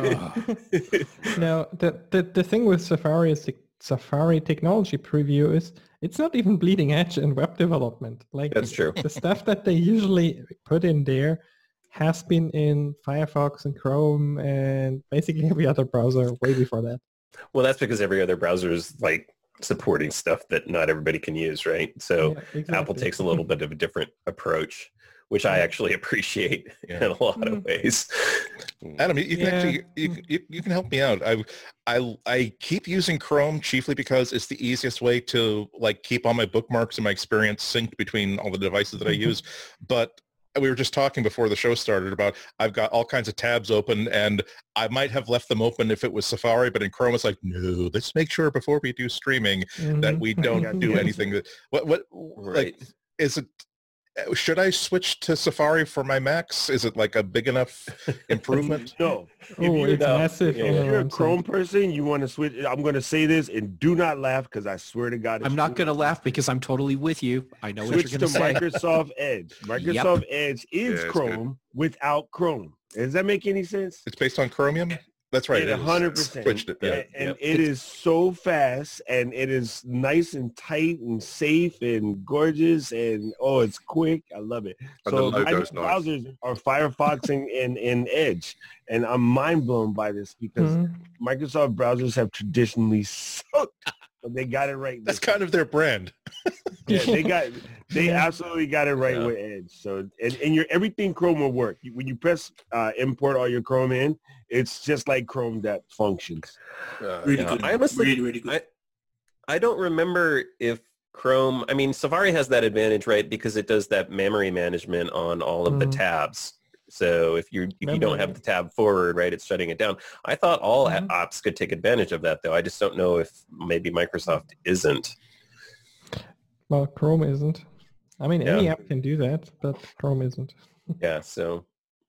No, the, the the thing with Safari is the Safari Technology Preview is it's not even bleeding edge in web development. Like that's true. the stuff that they usually put in there has been in Firefox and Chrome and basically every other browser way before that. Well, that's because every other browser is like supporting stuff that not everybody can use, right? So Yeah, exactly. Apple takes a little bit of a different approach, which I actually appreciate Yeah. in a lot of Mm. ways. Adam, you, you can Yeah. actually you, can- you, you can help me out. I I I keep using Chrome chiefly because it's the easiest way to like keep all my bookmarks and my experience synced between all the devices that I use. But we were just talking before the show started about I've got all kinds of tabs open and I might have left them open if it was Safari, but in Chrome it's like, no, let's make sure before we do streaming that Mhm. we don't do Yeah. anything that what what Right. like is it should I switch to Safari for my Macs? Is it like a big enough improvement? No. If Oh, you're, it's no, massive. yeah, on if the you're a website. Chrome person, you want to switch. I'm going to say this and do not laugh because I swear to God. it's I'm not true. going to laugh because I'm totally with you. I know what Switch you're to going to say. Microsoft Edge. Microsoft Edge is Yeah, it's good. Chrome without Chrome. Does that make any sense? It's based on Chromium? That's right. It it is. one hundred percent. Switched it. Yeah. And, and Yep. it is so fast and it is nice and tight and safe and gorgeous and oh, it's quick. I love it. And so the my logo's nice. browsers are Firefox and, and, and Edge. And I'm mind blown by this because Mhm. Microsoft browsers have traditionally sucked, but they got it right. That's this kind of their brand. yeah, they got they Yeah. absolutely got it right Yeah. with Edge. So and, and your everything Chrome will work. You- When you press uh, import all your Chrome in, it's just like Chrome that functions. uh, Really Yeah, good. I honestly- really, really good. I, I don't remember if Chrome, I mean, Safari has that advantage, right? Because it does that memory management on all of the Mhm. tabs. So if you if you don't have Memory. the tab forward, right, it's shutting it down. I thought all Mhm. apps could take advantage of that, though. I just don't know if maybe Microsoft isn't. Well, Chrome isn't. I mean, Yeah. any app can do that, but Chrome isn't. Yeah, so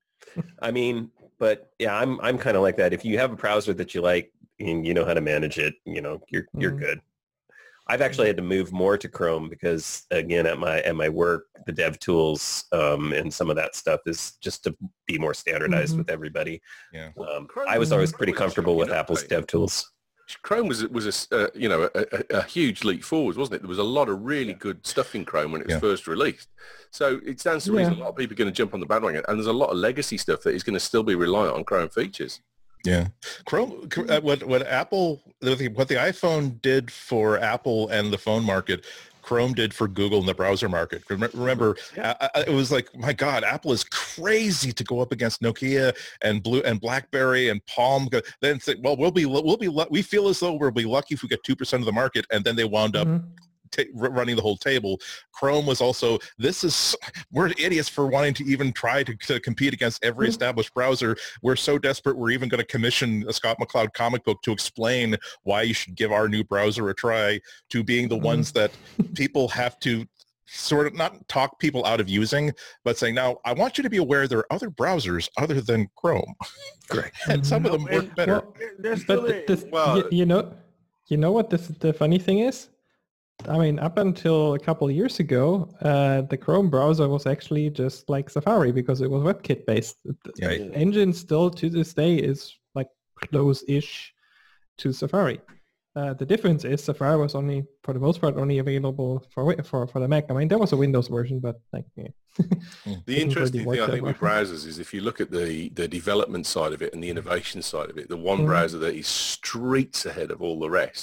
I mean, but yeah, I'm I'm kind of like that. If you have a browser that you like and you know how to manage it, you know, you're you're Mhm. good. I've actually had to move more to Chrome because again, at my at my work, the dev tools um, and some of that stuff is just to be more standardized Mhm. with everybody. Yeah. Um, Chrome- I was always pretty Chrome is comfortable with chucking Apple's updates. dev tools. Chrome was was a s- uh, you know a, a, a huge leap forward, wasn't it? There was a lot of really good stuff in Chrome when it was Yeah. first released. So it stands to reason Yeah. a lot of people are going to jump on the bandwagon, and there's a lot of legacy stuff that is going to still be reliant on Chrome features. Yeah, Chrome. cr- uh, What what Apple the- what the iPhone did for Apple and the phone market, Chrome did for Google and the browser market. Rem- Remember, Yeah. I, I, it was like, my God, Apple is crazy to go up against Nokia and Blue and BlackBerry and Palm. Go- Then say, well, we'll be we'll be lu- we feel as though we'll be lucky if we get two percent of the market, and then they wound up Mhm. ta r- running the whole table. Chrome was also, this is, we're idiots for wanting to even try to, to compete against every Hmm. established browser. We're so desperate, we're even going to commission a Scott McCloud comic book to explain why you should give our new browser a try, to being the Mhm. ones that people have to sort of not talk people out of using, but saying, now, I want you to be aware there are other browsers other than Chrome. Correct. And some of them Mhm. work better. Well, There- There's but still th- a, this, Well- you, you know, you know what this the funny thing is? I mean, up until a couple of years ago, uh, the Chrome browser was actually just like Safari because it was WebKit based. The Yeah. Right. engine still to this day is like close-ish to Safari. Uh, the difference is Safari was only, for the most part, only available for wi- for for the Mac. I mean, there was a Windows version, but like, yeah. The Didn't interesting really thing, work I that think, with well. browsers is if you look at the, the development side of it and the innovation side of it, the one Mhm. browser that is streets ahead of all the rest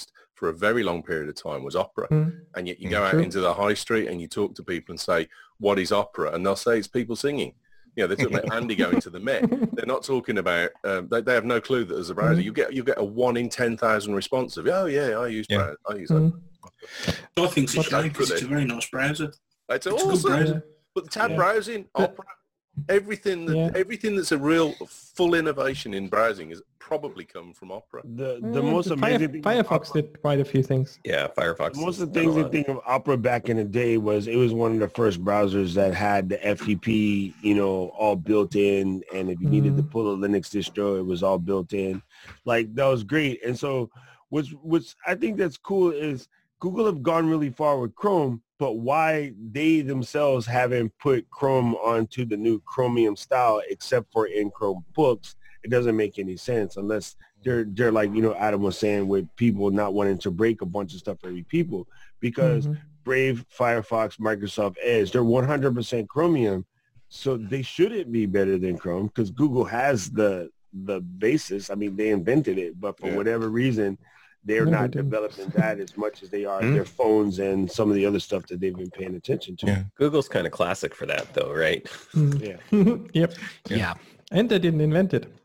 for a very long period of time was Opera. Mm. And yet you Mm, go out true. into the high street and you talk to people and say, what is Opera? And they'll say it's people singing. You know, they're talking about Andy going to the Met. They're not talking about, um, they, they have no clue that there's a browser. Mm. You get you get a one in ten thousand response of, oh yeah, I use Yeah. browser. I use Mm. Opera. I think it's a But shame they because put it's it- a very nice browser. It's It's a good awesome. browser. But the tab Yeah. browsing, But- Opera, everything that Yeah. everything that's a real full innovation in browsing has probably come from Opera. The the Uh, most the amazing Fire- thing Firefox Opera- did quite a few things. Yeah, Firefox. Most of the has done a things I lot. think of Opera back in the day was it was one of the first browsers that had the F T P, you know, all built in. And if you needed to Mm. pull a Linux distro, it was all built in. Like that was great. And so what's, what's I think that's cool is Google have gone really far with Chrome, but why they themselves haven't put Chrome onto the new Chromium style, except for in Chrome books, it doesn't make any sense unless they're they're like, you know, Adam was saying with people not wanting to break a bunch of stuff for every people, because Mhm. Brave, Firefox, Microsoft Edge, they're one hundred percent Chromium. So they shouldn't be better than Chrome because Google has the the basis. I mean, they invented it, but for Yeah. whatever reason, they're No, they not didn't. developing that as much as they are Hmm. their phones and some of the other stuff that they've been paying attention to. Yeah. Google's kind of classic for that, though, right? Mm. Yeah. Yep. Yeah. Yeah. And they didn't invent it.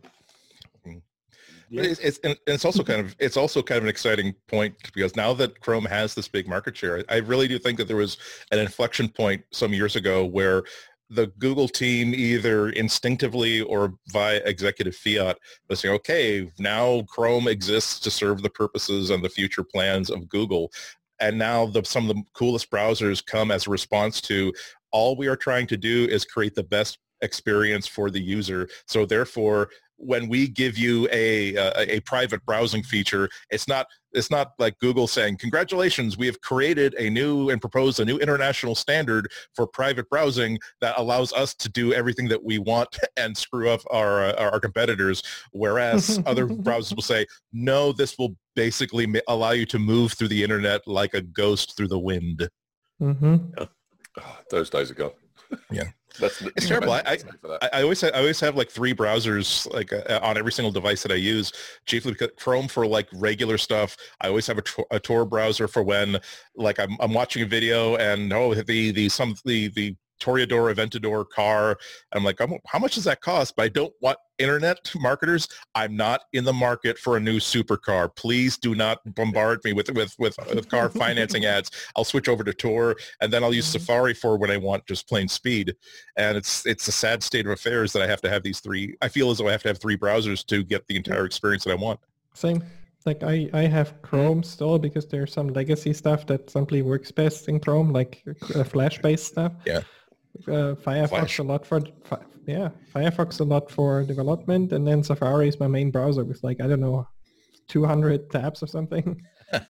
Yeah. But It's, it's, and it's also kind of it's also kind of an exciting point because now that Chrome has this big market share, I really do think that there was an inflection point some years ago where the Google team either instinctively or via executive fiat was saying, okay, now Chrome exists to serve the purposes and the future plans of Google. And now the, some of the coolest browsers come as a response to all we are trying to do is create the best experience for the user. So therefore, when we give you a, a a private browsing feature, it's not it's not like Google saying, congratulations, we have created a new and proposed a new international standard for private browsing that allows us to do everything that we want and screw up our uh, our competitors. Whereas other browsers will say, no, this will basically ma- allow you to move through the internet like a ghost through the wind. Mm-hmm. Oh, those days are gone. Yeah. That's It's terrible. I- I, for that. I, I always have, I always have like three browsers like uh, on every single device that I use. Chiefly because Chrome for like regular stuff. I always have a, Tor- a Tor browser for when like I'm I'm watching a video and oh the the some the the Toreador Aventador car. I'm like, I'm, how much does that cost? But I don't want internet marketers. I'm not in the market for a new supercar. Please do not bombard me with with with, with car financing ads. I'll switch over to Tor and then I'll use Safari for when I want just plain speed. And it's it's a sad state of affairs that I have to have these three. I feel as though I have to have three browsers to get the entire experience that I want. Same. Like I, I have Chrome still because there's some legacy stuff that simply works best in Chrome, like uh, Flash-based stuff. Yeah. Uh, Firefox Flash. a lot for fi- yeah, Firefox a lot for development, and then Safari is my main browser with like I don't know, two hundred tabs or something.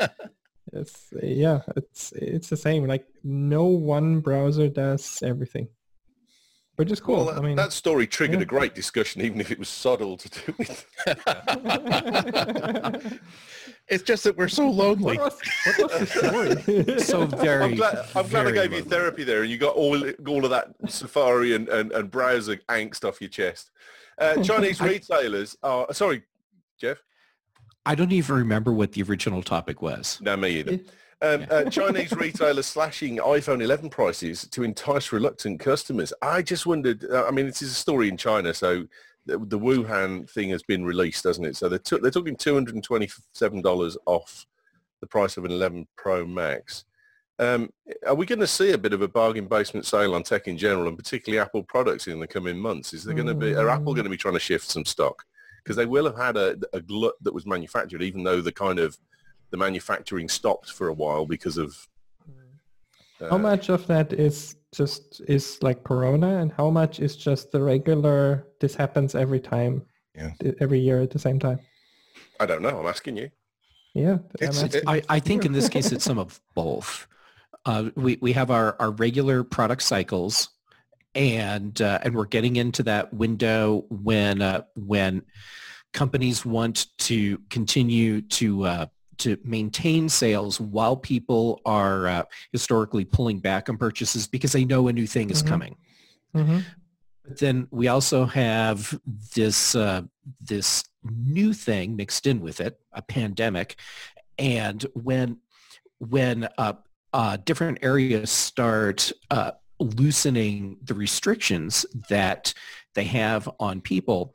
It's yeah, it's it's the same. Like no one browser does everything, which is cool. Well, that, I mean, that story triggered yeah. a great discussion, even if it was subtle to do with. It's just that we're so lonely. what was, what was the story? So very, I'm glad, I'm glad I very gave you lonely. therapy there, and you got all all of that Safari and, and, and browser angst off your chest. Uh, Chinese I- retailers are sorry, Jeff. I don't even remember what the original topic was. No, me either. Um, uh, Chinese retailers slashing iPhone eleven prices to entice reluctant customers. I just wondered. Uh, I mean, this is a story in China, so the, the Wuhan thing has been released, doesn't it? So they're, t- they're talking two hundred twenty-seven dollars off the price of an eleven Pro Max. Um, are we going to see a bit of a bargain basement sale on tech in general, and particularly Apple products in the coming months? Is there going to be? Are Apple going to be trying to shift some stock? Because they will have had a, a glut that was manufactured, even though the kind of the manufacturing stopped for a while because of. Uh, How much of that is just is like Corona, and how much is just the regular? This happens every time, Yeah. e- every year at the same time. I don't know. I'm asking you. Yeah, I'm It's- asking I, I think you. in this case it's some of both. Uh, we we have our, our regular product cycles, and uh, and we're getting into that window when uh, when companies want to continue to uh, to maintain sales while people are uh, historically pulling back on purchases because they know a new thing is Mhm. coming. Mhm. But then we also have this uh, this new thing mixed in with it, a pandemic, And when when uh, uh, different areas start uh, loosening the restrictions that they have on people,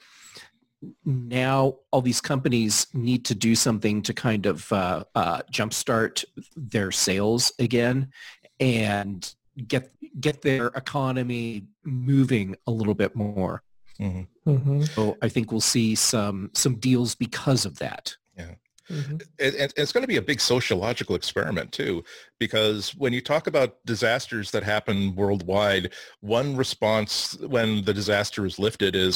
now all these companies need to do something to kind of uh, uh, jumpstart their sales again and get get their economy moving a little bit more. Mm-hmm. Mm-hmm. So I think we'll see some some deals because of that. Yeah. Mm-hmm. It, it, it's going to be a big sociological experiment too, because when you talk about disasters that happen worldwide, one response when the disaster is lifted is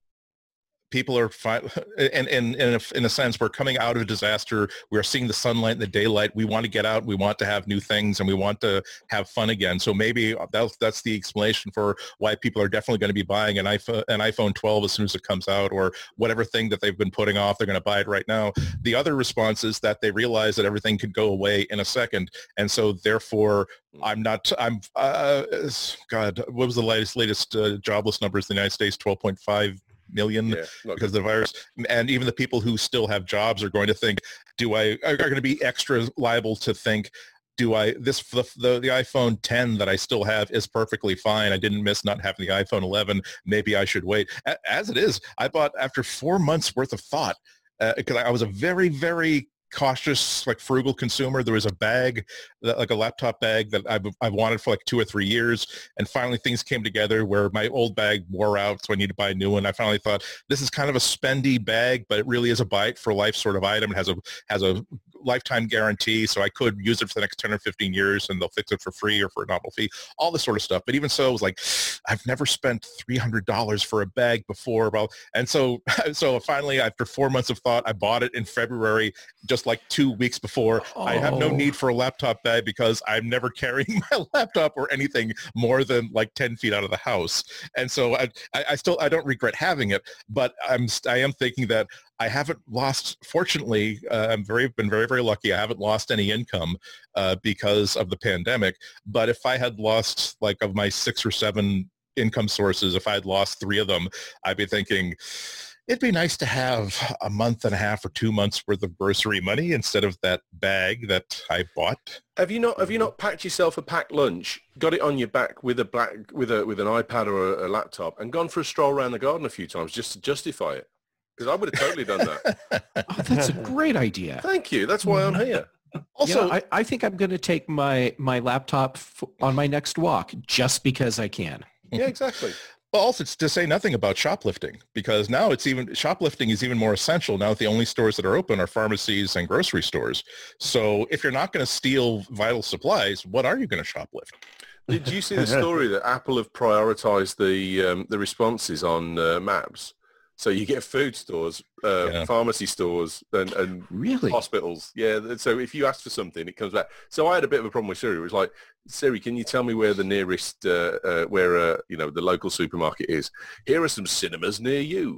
people are fine. And, and, and if, in a sense, we're coming out of a disaster. We're seeing the sunlight and the daylight. We want to get out. We want to have new things, and we want to have fun again. So maybe that's, that's the explanation for why people are definitely going to be buying an iPhone, an iPhone twelve as soon as it comes out, or whatever thing that they've been putting off. They're going to buy it right now. The other response is that they realize that everything could go away in a second, and so therefore, I'm not. I'm. Uh, God, what was the latest latest uh, jobless numbers in the United States? twelve point five million Yeah, not because of the virus. And even the people who still have jobs are going to think, do I, are going to be extra liable to think, do I, this, the, the, the iPhone ten that I still have is perfectly fine. I didn't miss not having the iPhone eleven. Maybe I should wait. As it is, I bought after four months worth of thought, because uh, I was a very, very cautious, like frugal consumer. There was a bag, like a laptop bag that I've, I've wanted for like two or three years. And finally things came together where my old bag wore out. So I need to buy a new one. I finally thought this is kind of a spendy bag, but it really is a buy it for life sort of item. It has a, has a lifetime guarantee. So I could use it for the next ten or fifteen years and they'll fix it for free or for a nominal fee, all this sort of stuff. But even so, it was like, I've never spent three hundred dollars for a bag before. And so, so finally, after four months of thought, I bought it in February, just like two weeks before. Oh. I have no need for a laptop bag because I'm never carrying my laptop or anything more than like ten feet out of the house. And so I, I, I still, I don't regret having it, but I'm, I am thinking that I haven't lost, fortunately, uh, I'm very, been very, very lucky. I haven't lost any income uh, because of the pandemic. But if I had lost like of my six or seven income sources, if I had lost three of them, I'd be thinking, it'd be nice to have a month and a half or two months worth of grocery money instead of that bag that I bought. Have you not? Have you not packed yourself a packed lunch, got it on your back with a black with a with an iPad or a, a laptop, and gone for a stroll around the garden a few times just to justify it? Because I would have totally done that. Oh, that's a great idea. Thank you. That's why I'm here. Also, yeah, I, I think I'm going to take my my laptop f- on my next walk just because I can. Yeah, exactly. Well, also it's to say nothing about shoplifting, because now it's even shoplifting is even more essential now that the only stores that are open are pharmacies and grocery stores. So if you're not going to steal vital supplies, what are you going to shoplift? Did you see the story that Apple have prioritized the um, the responses on uh, maps? So you get food stores, uh, yeah. pharmacy stores, and, and really? hospitals. Yeah. So if you ask for something, it comes back. So I had a bit of a problem with Siri. It was like, Siri, can you tell me where the nearest, uh, uh, where uh, you know, the local supermarket is? Here are some cinemas near you.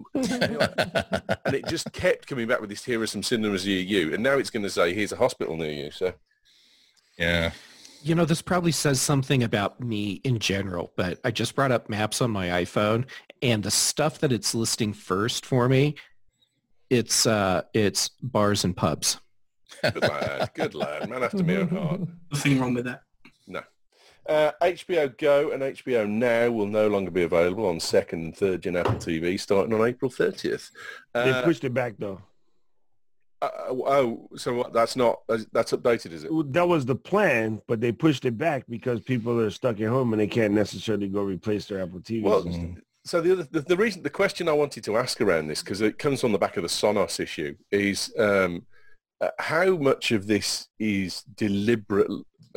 And it just kept coming back with this. Here are some cinemas near you, and now it's going to say, here's a hospital near you. So, yeah. You know, this probably says something about me in general, but I just brought up Maps on my iPhone, and the stuff that it's listing first for me, it's uh, it's bars and pubs. Good lad, good lad, man after my own heart. Nothing wrong with that. No. Uh, H B O Go and H B O Now will no longer be available on second and third gen Apple T V starting on April thirtieth. Uh, they pushed it back though. Uh, oh, so what, that's not, that's updated, is it? That was the plan, but they pushed it back because people are stuck at home and they can't necessarily go replace their Apple T Vs. Well, mm-hmm. so the, other, the the reason, the question I wanted to ask around this, because it comes on the back of the Sonos issue, is um, uh, how much of this is deliberate,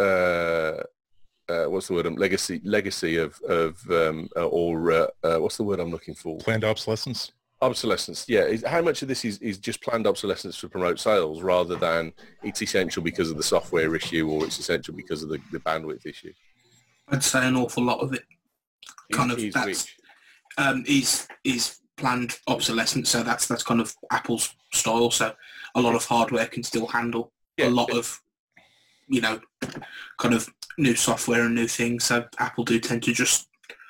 uh, uh, what's the word, um, legacy legacy of, of um, uh, or uh, uh, what's the word I'm looking for? Planned obsolescence? Obsolescence, yeah. Is, how much of this is, is just planned obsolescence to promote sales rather than it's essential because of the software issue or it's essential because of the, the bandwidth issue? I'd say an awful lot of it kind is, of that's um, is is planned obsolescence. So that's that's kind of Apple's style. So a lot of hardware can still handle yeah, a lot yeah. of, you know, kind of new software and new things. So Apple do tend to just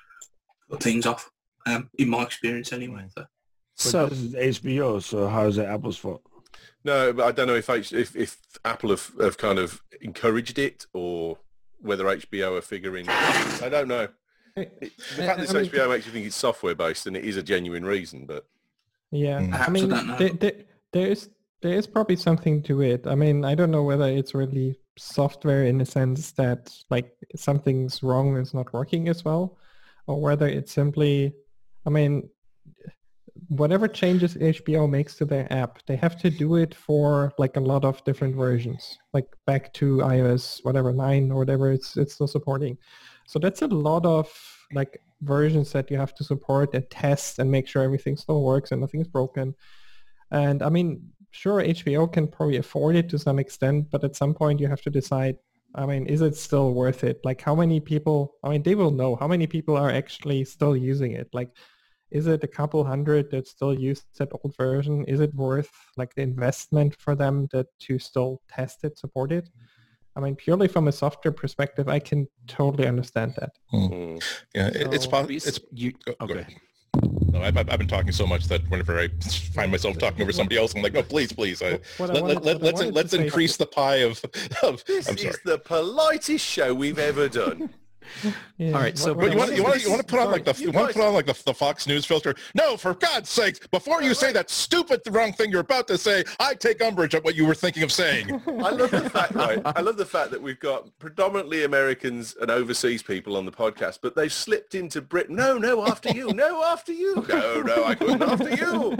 put things off, um, in my experience anyway. So. But So this is H B O, so how is that Apple's fault? No, but I don't know if H- if, if Apple have, have kind of encouraged it or whether H B O are figuring. I don't know. It, the fact that it's I mean, H B O makes you think it's software based, and it is a genuine reason. But Yeah, Mm. I Perhaps, I mean, don't know. there, there, there is there is probably something to it. I mean, I don't know whether it's really software in the sense that like something's wrong, it's not working as well, or whether it's simply, I mean, whatever changes H B O makes to their app, they have to do it for like a lot of different versions, like back to iOS whatever nine or whatever it's it's still supporting. So that's a lot of like versions that you have to support and test and make sure everything still works and nothing is broken. And I mean, sure, H B O can probably afford it to some extent, but at some point you have to decide, I mean, is it still worth it? Like how many people, I mean, they will know how many people are actually still using it. Like, is it a couple hundred that still use that old version? Is it worth like the investment for them that to still test it, support it? I mean, purely from a software perspective, I can totally understand that. mm, Yeah, it, it's So- possible. It's you, go- oh, go go ahead. ahead. No, I've, I've been talking so much that whenever I find myself talking over somebody else, I'm like, no, please, please. I, What I let, wanted- let, let, what I let's wanted to let's say- increase the pie of. of this I'm is sorry. the politest show we've ever done. Yeah, All right, so- what- what But I you want wanted you want to you want to put on like the You you want to guys- put on like the, the Fox News filter. No, for God's sakes! Before you say that stupid wrong thing you're about to say, I take umbrage at what you were thinking of saying. I love the fact, right? I love the fact that we've got predominantly Americans and overseas people on the podcast, but they've slipped into Britain. No, no, after you. No, after you. No, no, I couldn't after you.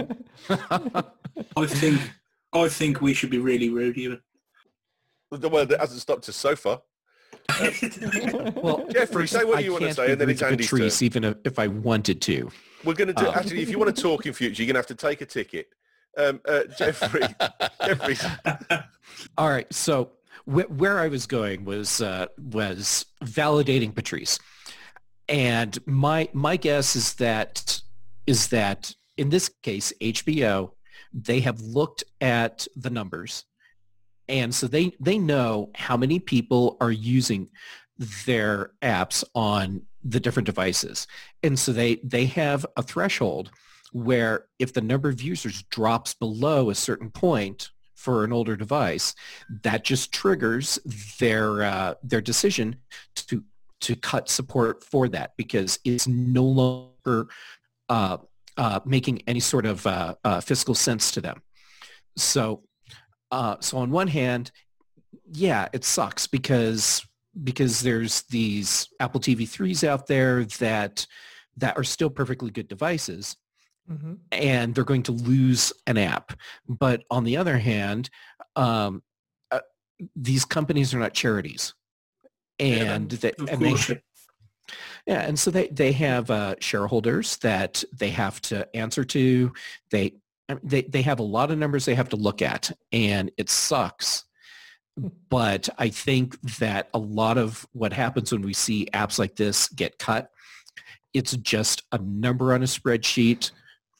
I think I think we should be really rude even. Well, that hasn't stopped us so far. Well, Jeffrey, say what I you want to can't say, be and then rude it's to Andy's Patrice, turn. even if, if I wanted to. We're going to do, Oh. actually, if you want to talk in future, you're going to have to take a ticket. Um, uh, Jeffrey, Jeffrey, All right. So wh- where I was going was uh, was validating Patrice, and my my guess is that is that in this case H B O, they have looked at the numbers, and so they they know how many people are using their apps on the different devices, and so they they have a threshold where if the number of users drops below a certain point for an older device, that just triggers their uh, their decision to to cut support for that because it's no longer uh, uh, making any sort of uh, uh, fiscal sense to them. So, uh, so on one hand, yeah, it sucks because because there's these Apple T V threes out there that that are still perfectly good devices, Mhm. and they're going to lose an app. But on the other hand, um, uh, these companies are not charities, and they, Of and they course. yeah, and so they they have uh, shareholders that they have to answer to. They they they have a lot of numbers they have to look at, and it sucks. But I think that a lot of what happens when we see apps like this get cut, it's just a number on a spreadsheet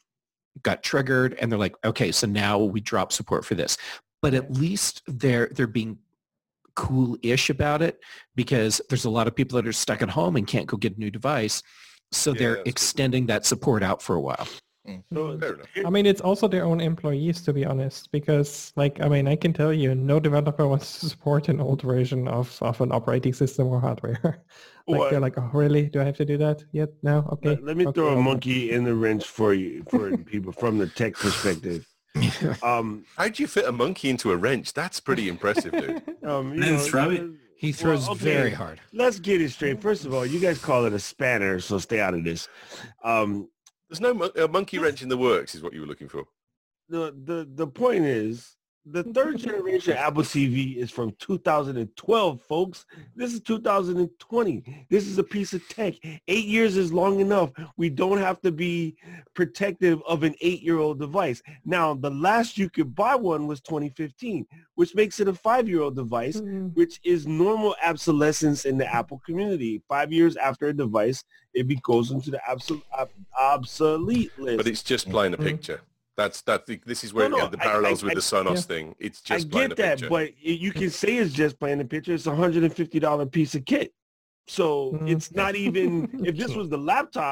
got triggered, and they're like, okay, so now we drop support for this. But at least they're they're being cool-ish about it because there's a lot of people that are stuck at home and can't go get a new device. So Yeah, they're that's good. extending that support out for a while. So, fair enough. I mean, it's also their own employees, to be honest, because, like, I mean, I can tell you, no developer wants to support an old version of, of an operating system or hardware. like, Well, they're like, oh, really? Do I have to do that yet? No? Okay. Let, let me Okay, throw a I'll do it." monkey in the wrench for you, for people from the tech perspective. Um, How'd you fit a monkey into a wrench? That's pretty impressive, dude. um, you Then know, throw it. He throws well, okay, very hard. Let's get it straight. First of all, you guys call it a spanner, so stay out of this. Um, There's no mon- a monkey wrench in the works, is what you were looking for. the the the point is, the third generation Apple T V is from two thousand twelve, folks. This is two thousand twenty. This is a piece of tech. Eight years is long enough. We don't have to be protective of an eight-year-old device. Now, the last you could buy one was twenty fifteen, which makes it a five-year-old device, Mm, which is normal obsolescence in the Apple community. Five years after a device, it be- goes into the obso- ob- obsolete list. But it's just playing a Mhm. picture. That's that. This is where No, no, you have the I- parallels I- with I- the Sonos yeah. thing. It's I just playing get a that, picture. but it- you can say it's just playing a picture. It's a one hundred fifty dollars piece of kit. So Mhm. it's not even, if this was the laptop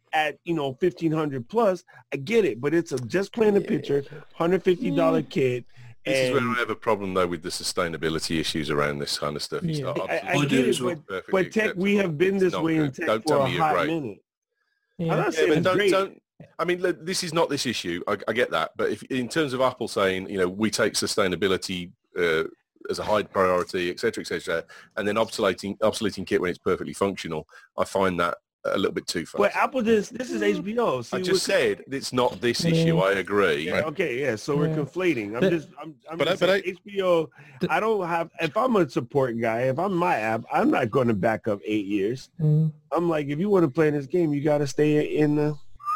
at, you know, fifteen hundred plus, I get it, but it's a just playing the pitcher, one hundred fifty dollars kit. This is where and I have a problem, though, with the sustainability issues around this kind of stuff. You Yeah. start I, I absolutely get it, as well. but, perfectly but tech, acceptable. we have been It's this not way in good. tech Don't for tell a me you're hot great. minute. Yeah. I'm not Yeah, saying but it's don't, great. don't, I mean, look, this is not this issue. I, I get that. But if in terms of Apple saying, you know, we take sustainability uh, as a high priority, et cetera, et cetera, and then obsoleting, obsoleting kit when it's perfectly functional, I find that a little bit too fast. But Apple just, this is H B O. See, I just we're- said it's not this issue. I agree. Yeah, okay, yeah. So we're Yeah. conflating. I'm The- just, I'm, I'm But I- just but saying I- H B O. The- I don't have. If I'm a support guy, if I'm my app, I'm not going to back up eight years. Mm. I'm like, if you want to play this game, you got to stay in the.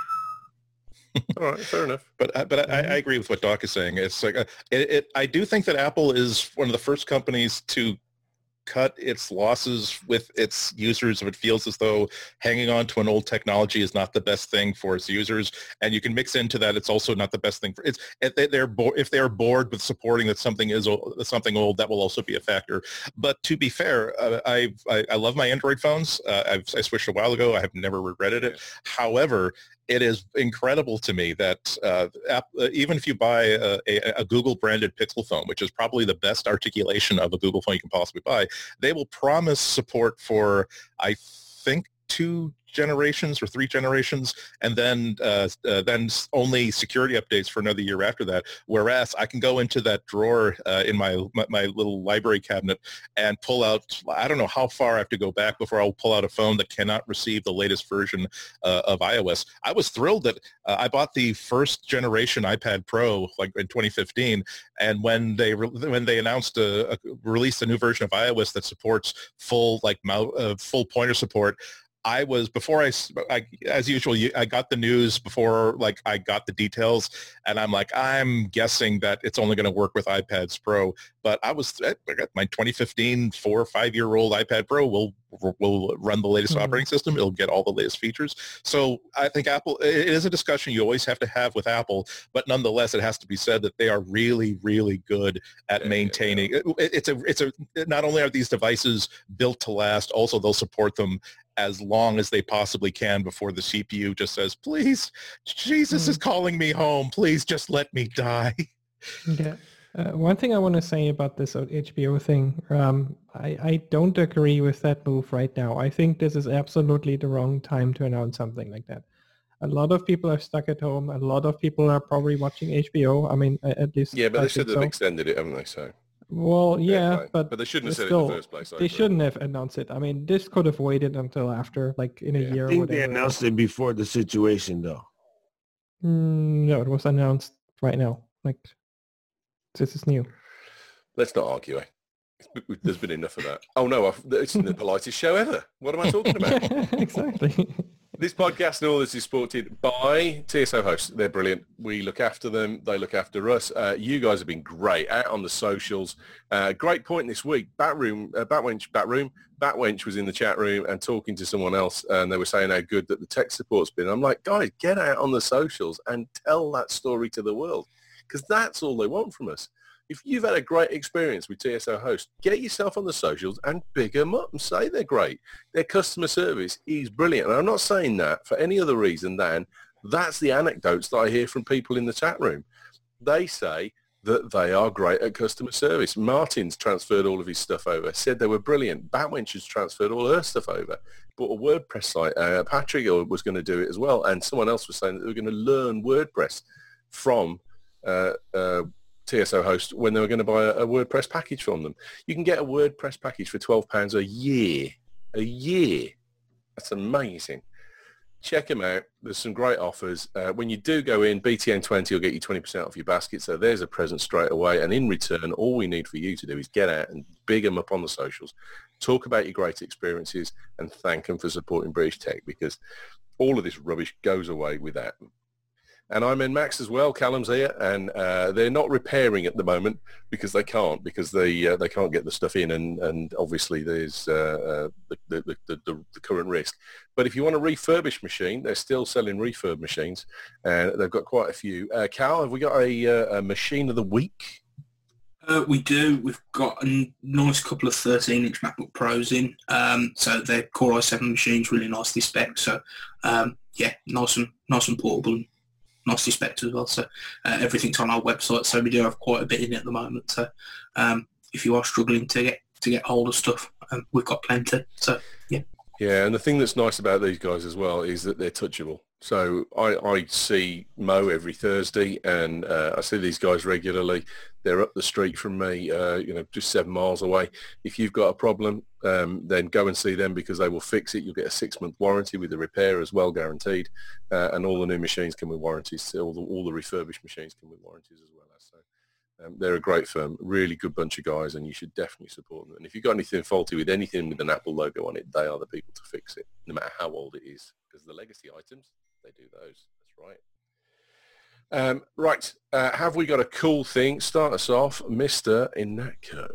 All right, fair enough. But I- but I, I agree with what Doc is saying. It's like uh, it, it. I do think that Apple is one of the first companies to cut its losses with its users if it feels as though hanging on to an old technology is not the best thing for its users. And you can mix into that it's also not the best thing for it's if they- they're bo- if they're bored with supporting that something is o- something old, that will also be a factor. But to be fair, uh, I, I I love my Android phones. Uh, I've, I switched a while ago. I have never regretted it. However, it is incredible to me that uh, app, uh, even if you buy a, a, a Google branded Pixel phone, which is probably the best articulation of a Google phone you can possibly buy, they will promise support for, I think, two generations or three generations, and then uh, uh, then only security updates for another year after that. Whereas I can go into that drawer uh, in my, my my little library cabinet and pull out, I don't know how far I have to go back before I'll pull out a phone that cannot receive the latest version uh, of iOS. I was thrilled that uh, I bought the first generation iPad Pro like in twenty fifteen, and when they re- when they announced a, a released a new version of iOS that supports full like mouse, uh, full pointer support, I was before I, I, as usual, I got the news before like I got the details, and I'm like, I'm guessing that it's only going to work with iPads Pro. But I was, I got my twenty fifteen four or five year old iPad Pro will will run the latest Mm-hmm. operating system. It'll get all the latest features. So I think Apple, it is a discussion you always have to have with Apple, but nonetheless, it has to be said that they are really, really good at Yeah, maintaining. It, it's a, it's a. Not only are these devices built to last, also they'll support them as long as they possibly can before the C P U just says, please, Jesus Mm. is calling me home. Please just let me die. Yeah. Uh, one thing I want to say about this H B O thing, um, I, I don't agree with that move right now. I think this is absolutely the wrong time to announce something like that. A lot of people are stuck at home. A lot of people are probably watching H B O. I mean, a- at least Yeah, but I they think should have so. extended it, haven't they? So Well, fair yeah, play. but but they shouldn't have said still, it in the first place. I they agree. shouldn't have announced it. I mean, this could have waited until after, like in a Yeah. year I or think they whatever. announced it before the situation, though. Mm, no, it was announced right now. Like, this is new. Let's not argue. Eh? It's- There's been enough of that. Oh no, I've, it's the politest show ever. What am I talking about? Yeah, exactly. This podcast and all this is supported by T S O hosts. They're brilliant. We look after them. They look after us. Uh, you guys have been great out on the socials. Uh, great point this week. Batroom, uh, Batwench, Batroom, Batwench was in the chat room and talking to someone else, and they were saying how good that the tech support's been. I'm like, guys, get out on the socials and tell that story to the world, because that's all they want from us. If you've had a great experience with T S O Host, get yourself on the socials and big them up and say they're great. Their customer service is brilliant. And I'm not saying that for any other reason than that's the anecdotes that I hear from people in the chat room. They say that they are great at customer service. Martin's transferred all of his stuff over, said they were brilliant. Batwench has transferred all her stuff over. But a WordPress site, uh, Patrick was going to do it as well. And someone else was saying that they were going to learn WordPress from uh, uh, T S O Host when they were going to buy a, a WordPress package from them. You can get a WordPress package for twelve pounds a year. A year. That's amazing. Check them out. There's some great offers. Uh, when you do go in, B T N twenty will get you twenty percent off your basket. So there's a present straight away. And in return, all we need for you to do is get out and big them up on the socials. Talk about your great experiences and thank them for supporting British tech, because all of this rubbish goes away without them. And I'm in Max as well. Callum's here, and uh, they're not repairing at the moment because they can't, because they uh, they can't get the stuff in, and, and obviously there's uh, uh, the, the, the, the, the current risk. But if you want a refurbished machine, they're still selling refurb machines, and they've got quite a few. Uh, Cal, have we got a, uh, a machine of the week? Uh, we do. We've got a nice couple of thirteen-inch MacBook Pros in. Um, so they're Core i seven machines, really nicely spec. So um, yeah, nice and nice and portable and nicely spec'd as well. So uh, everything's on our website. So we do have quite a bit in it at the moment. So um, if you are struggling to get to get hold of stuff, um, we've got plenty. So yeah. Yeah, and the thing that's nice about these guys as well is that they're touchable. So I, I see Mo every Thursday, and uh, I see these guys regularly. They're up the street from me, uh, you know, just seven miles away. If you've got a problem, um, then go and see them because they will fix it. You'll get a six-month warranty with the repair as well, guaranteed. Uh, and all the new machines come with warranties. So all the, all the refurbished machines come with warranties as well. So um, they're a great firm, really good bunch of guys, and you should definitely support them. And if you've got anything faulty with anything with an Apple logo on it, they are the people to fix it, no matter how old it is. Because the legacy items, they do those. That's right. Um, right. Uh, have we got a cool thing? Start us off, Mister Inatco.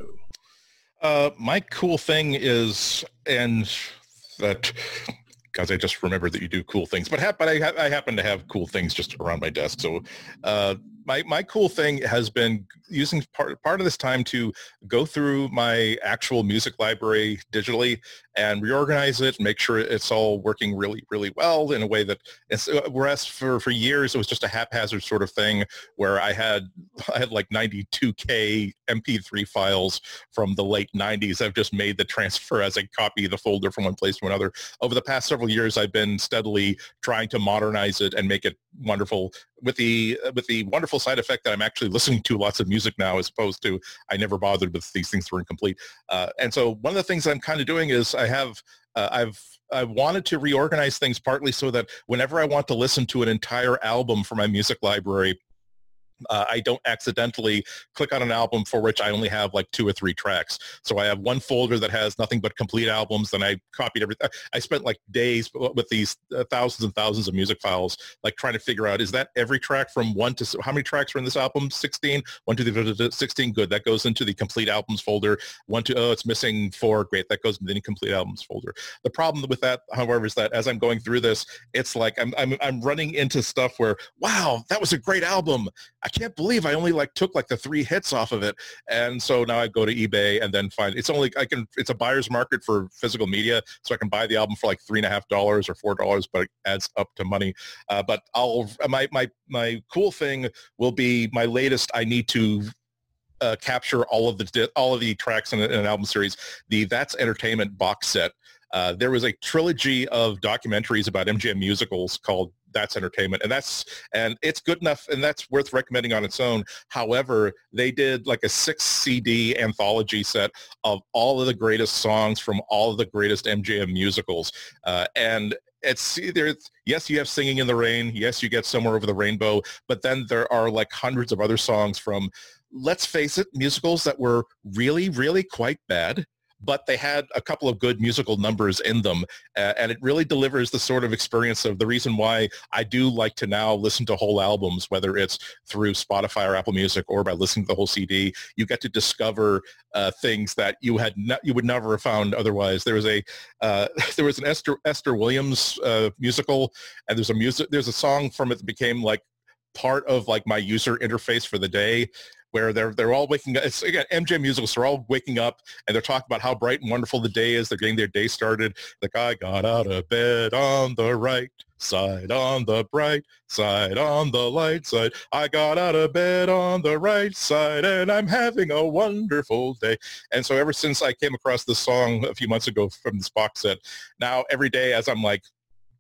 Uh, my cool thing is, and that, because I just remembered that you do cool things, but, ha- but I, ha- I happen to have cool things just around my desk. So uh, my, my cool thing has been using part, part of this time to go through my actual music library digitally and reorganize it and make sure it's all working really, really well in a way that it's, whereas for, for years it was just a haphazard sort of thing where I had, I had like ninety-two K M P three files from the late nineties. I've just made the transfer as I copy the folder from one place to another. Over the past several years, I've been steadily trying to modernize it and make it wonderful with the, with the wonderful side effect that I'm actually listening to lots of music now as opposed to I never bothered with these things were incomplete. Uh, and so one of the things I'm kind of doing is I have, uh, I've, I wanted to reorganize things partly so that whenever I want to listen to an entire album for my music library, Uh, I don't accidentally click on an album for which I only have like two or three tracks. So I have one folder that has nothing but complete albums. Then I copied everything. I spent like days with these uh, thousands and thousands of music files, like trying to figure out, is that every track from one to, how many tracks are in this album? sixteen? One to the sixteen, good. That goes into the complete albums folder. One to, oh, it's missing four, great. That goes into the complete albums folder. The problem with that, however, is that as I'm going through this, it's like I'm, I'm, I'm running into stuff where, wow, that was a great album. I can't believe I only like took like the three hits off of it. And so now I go to eBay and then find it's only, I can, it's a buyer's market for physical media. So I can buy the album for like three and a half dollars or four dollars, but it adds up to money. Uh, but I'll, my, my, my cool thing will be my latest. I need to uh, capture all of the, all of the tracks in, a, in an album series, the That's Entertainment box set. Uh, there was a trilogy of documentaries about M G M musicals called That's Entertainment, and that's and it's good enough, and that's worth recommending on its own. However, they did like a six C D anthology set of all of the greatest songs from all of the greatest M G M musicals, uh, and it's there's yes, you have Singing in the Rain, yes, you get Somewhere Over the Rainbow, but then there are like hundreds of other songs from, let's face it, musicals that were really, really quite bad, but they had a couple of good musical numbers in them. Uh, and it really delivers the sort of experience of the reason why I do like to now listen to whole albums, whether it's through Spotify or Apple Music or by listening to the whole C D. You get to discover uh, things that you had ne- you would never have found otherwise. There was a uh, there was an Esther Esther Williams uh, musical, and there's a music there's a song from it that became like part of like my user interface for the day, where they're they're all waking up. It's again M G M musicals. They're all waking up and they're talking about how bright and wonderful the day is. They're getting their day started. Like, I got out of bed on the right side, on the bright side, on the light side. I got out of bed on the right side, and I'm having a wonderful day. And so ever since I came across this song a few months ago from this box set, now every day as I'm like,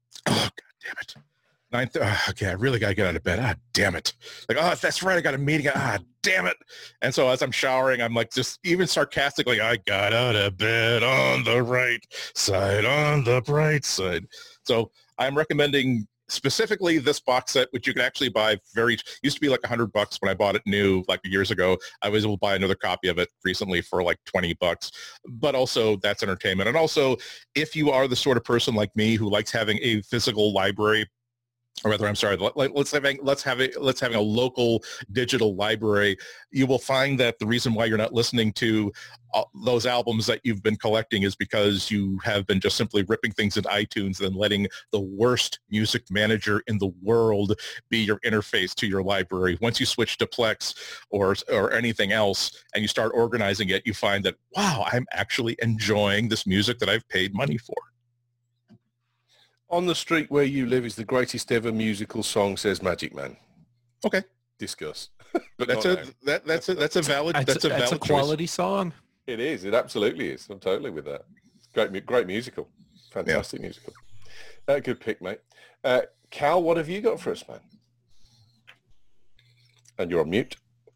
oh God damn it. Ninth, oh, okay, I really got to get out of bed. Ah, damn it. Like, oh, that's right. I got a meeting. Ah, damn it. And so as I'm showering, I'm like just even sarcastically, I got out of bed on the right side, on the bright side. So I'm recommending specifically this box set, which you can actually buy very, used to be like a hundred bucks when I bought it new like years ago. I was able to buy another copy of it recently for like twenty bucks, but also That's Entertainment. And also if you are the sort of person like me who likes having a physical library, or rather, I'm sorry, let's have, let's have a, let's have a local digital library, you will find that the reason why you're not listening to uh, those albums that you've been collecting is because you have been just simply ripping things into iTunes and then letting the worst music manager in the world be your interface to your library. Once you switch to Plex or, or anything else and you start organizing it, you find that, wow, I'm actually enjoying this music that I've paid money for. On the Street Where You Live is the greatest ever musical song, says Magic Man. Okay. Discuss. But that's a now. that that's a that's a valid That's, that's a that's valid a quality song. It is. It absolutely is. I'm totally with that. Great, mu- great musical. Fantastic yeah. musical. Uh, good pick, mate. Uh, Cal, what have you got for us, man? And you're on mute.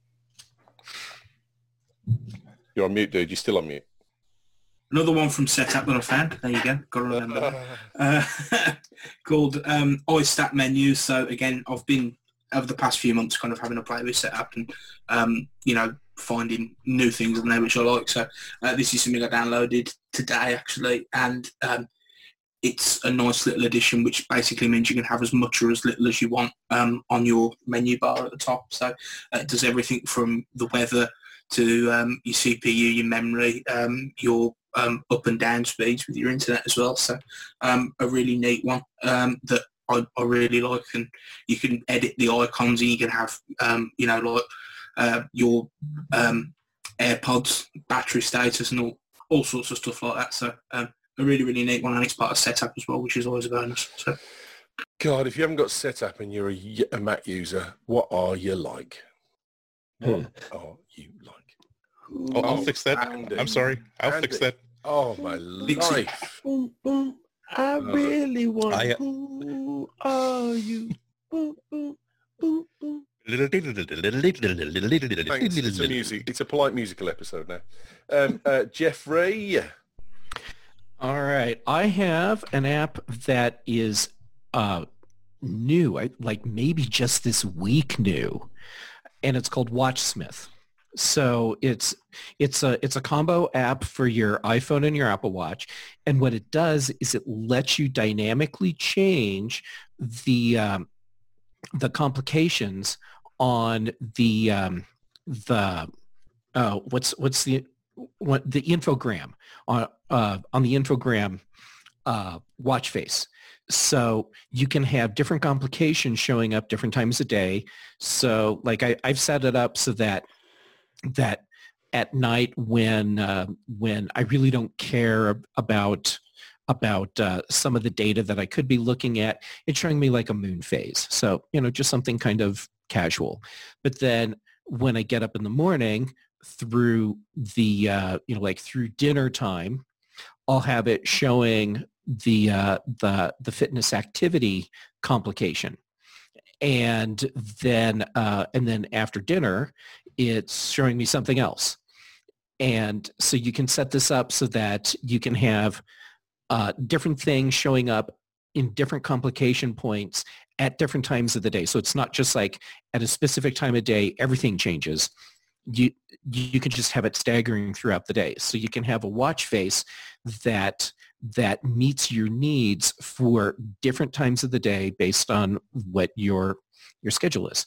You're on mute, dude. You're still on mute. Another one from Setup that I found. There you go. Got to remember that. Uh, called um, iStat Menus. So again, I've been over the past few months kind of having a play with Setup and, um, you know, finding new things in there which I like. So uh, this is something I downloaded today, actually. And um, it's a nice little addition, which basically means you can have as much or as little as you want um, on your menu bar at the top. So uh, it does everything from the weather to um, your C P U, your memory, um, your um, up and down speeds with your internet as well. So um, a really neat one um, that I, I really like. And you can edit the icons and you can have, um, you know, like uh, your um, AirPods, battery status and all, all sorts of stuff like that. So um, a really, really neat one. And it's part of Setup as well, which is always a bonus. So, God, if you haven't got Setup and you're a, a Mac user, what are you like? What Hmm. are you like? I'll, I'll Oh, fix that. Andy. I'm sorry. I'll Andy. fix that. Oh, my Fix it. life. Boom, boom. I really want. I- Who are you? Boom, boom, boom, boom. Thanks. It's a music. It's a polite musical episode now. Um, uh, Jeffrey. All right. I have an app that is uh, new, I, like maybe just this week new, and it's called WatchSmith. So it's it's a it's a combo app for your iPhone and your Apple Watch, and what it does is it lets you dynamically change the um, the complications on the um, the uh, what's what's the what the infogram on uh, on the infogram uh, watch face. So you can have different complications showing up different times a day. So like I, I've set it up so that that at night when uh, when I really don't care about about uh, some of the data that I could be looking at, it's showing me like a moon phase. So, you know, just something kind of casual. But then when I get up in the morning through the, uh, you know, like through dinner time, I'll have it showing the, uh, the, the fitness activity complication. And then, uh, and then after dinner, it's showing me something else. And so you can set this up so that you can have uh, different things showing up in different complication points at different times of the day. So it's not just like at a specific time of day, everything changes. You, you can just have it staggering throughout the day. So you can have a watch face that that meets your needs for different times of the day based on what your your schedule is.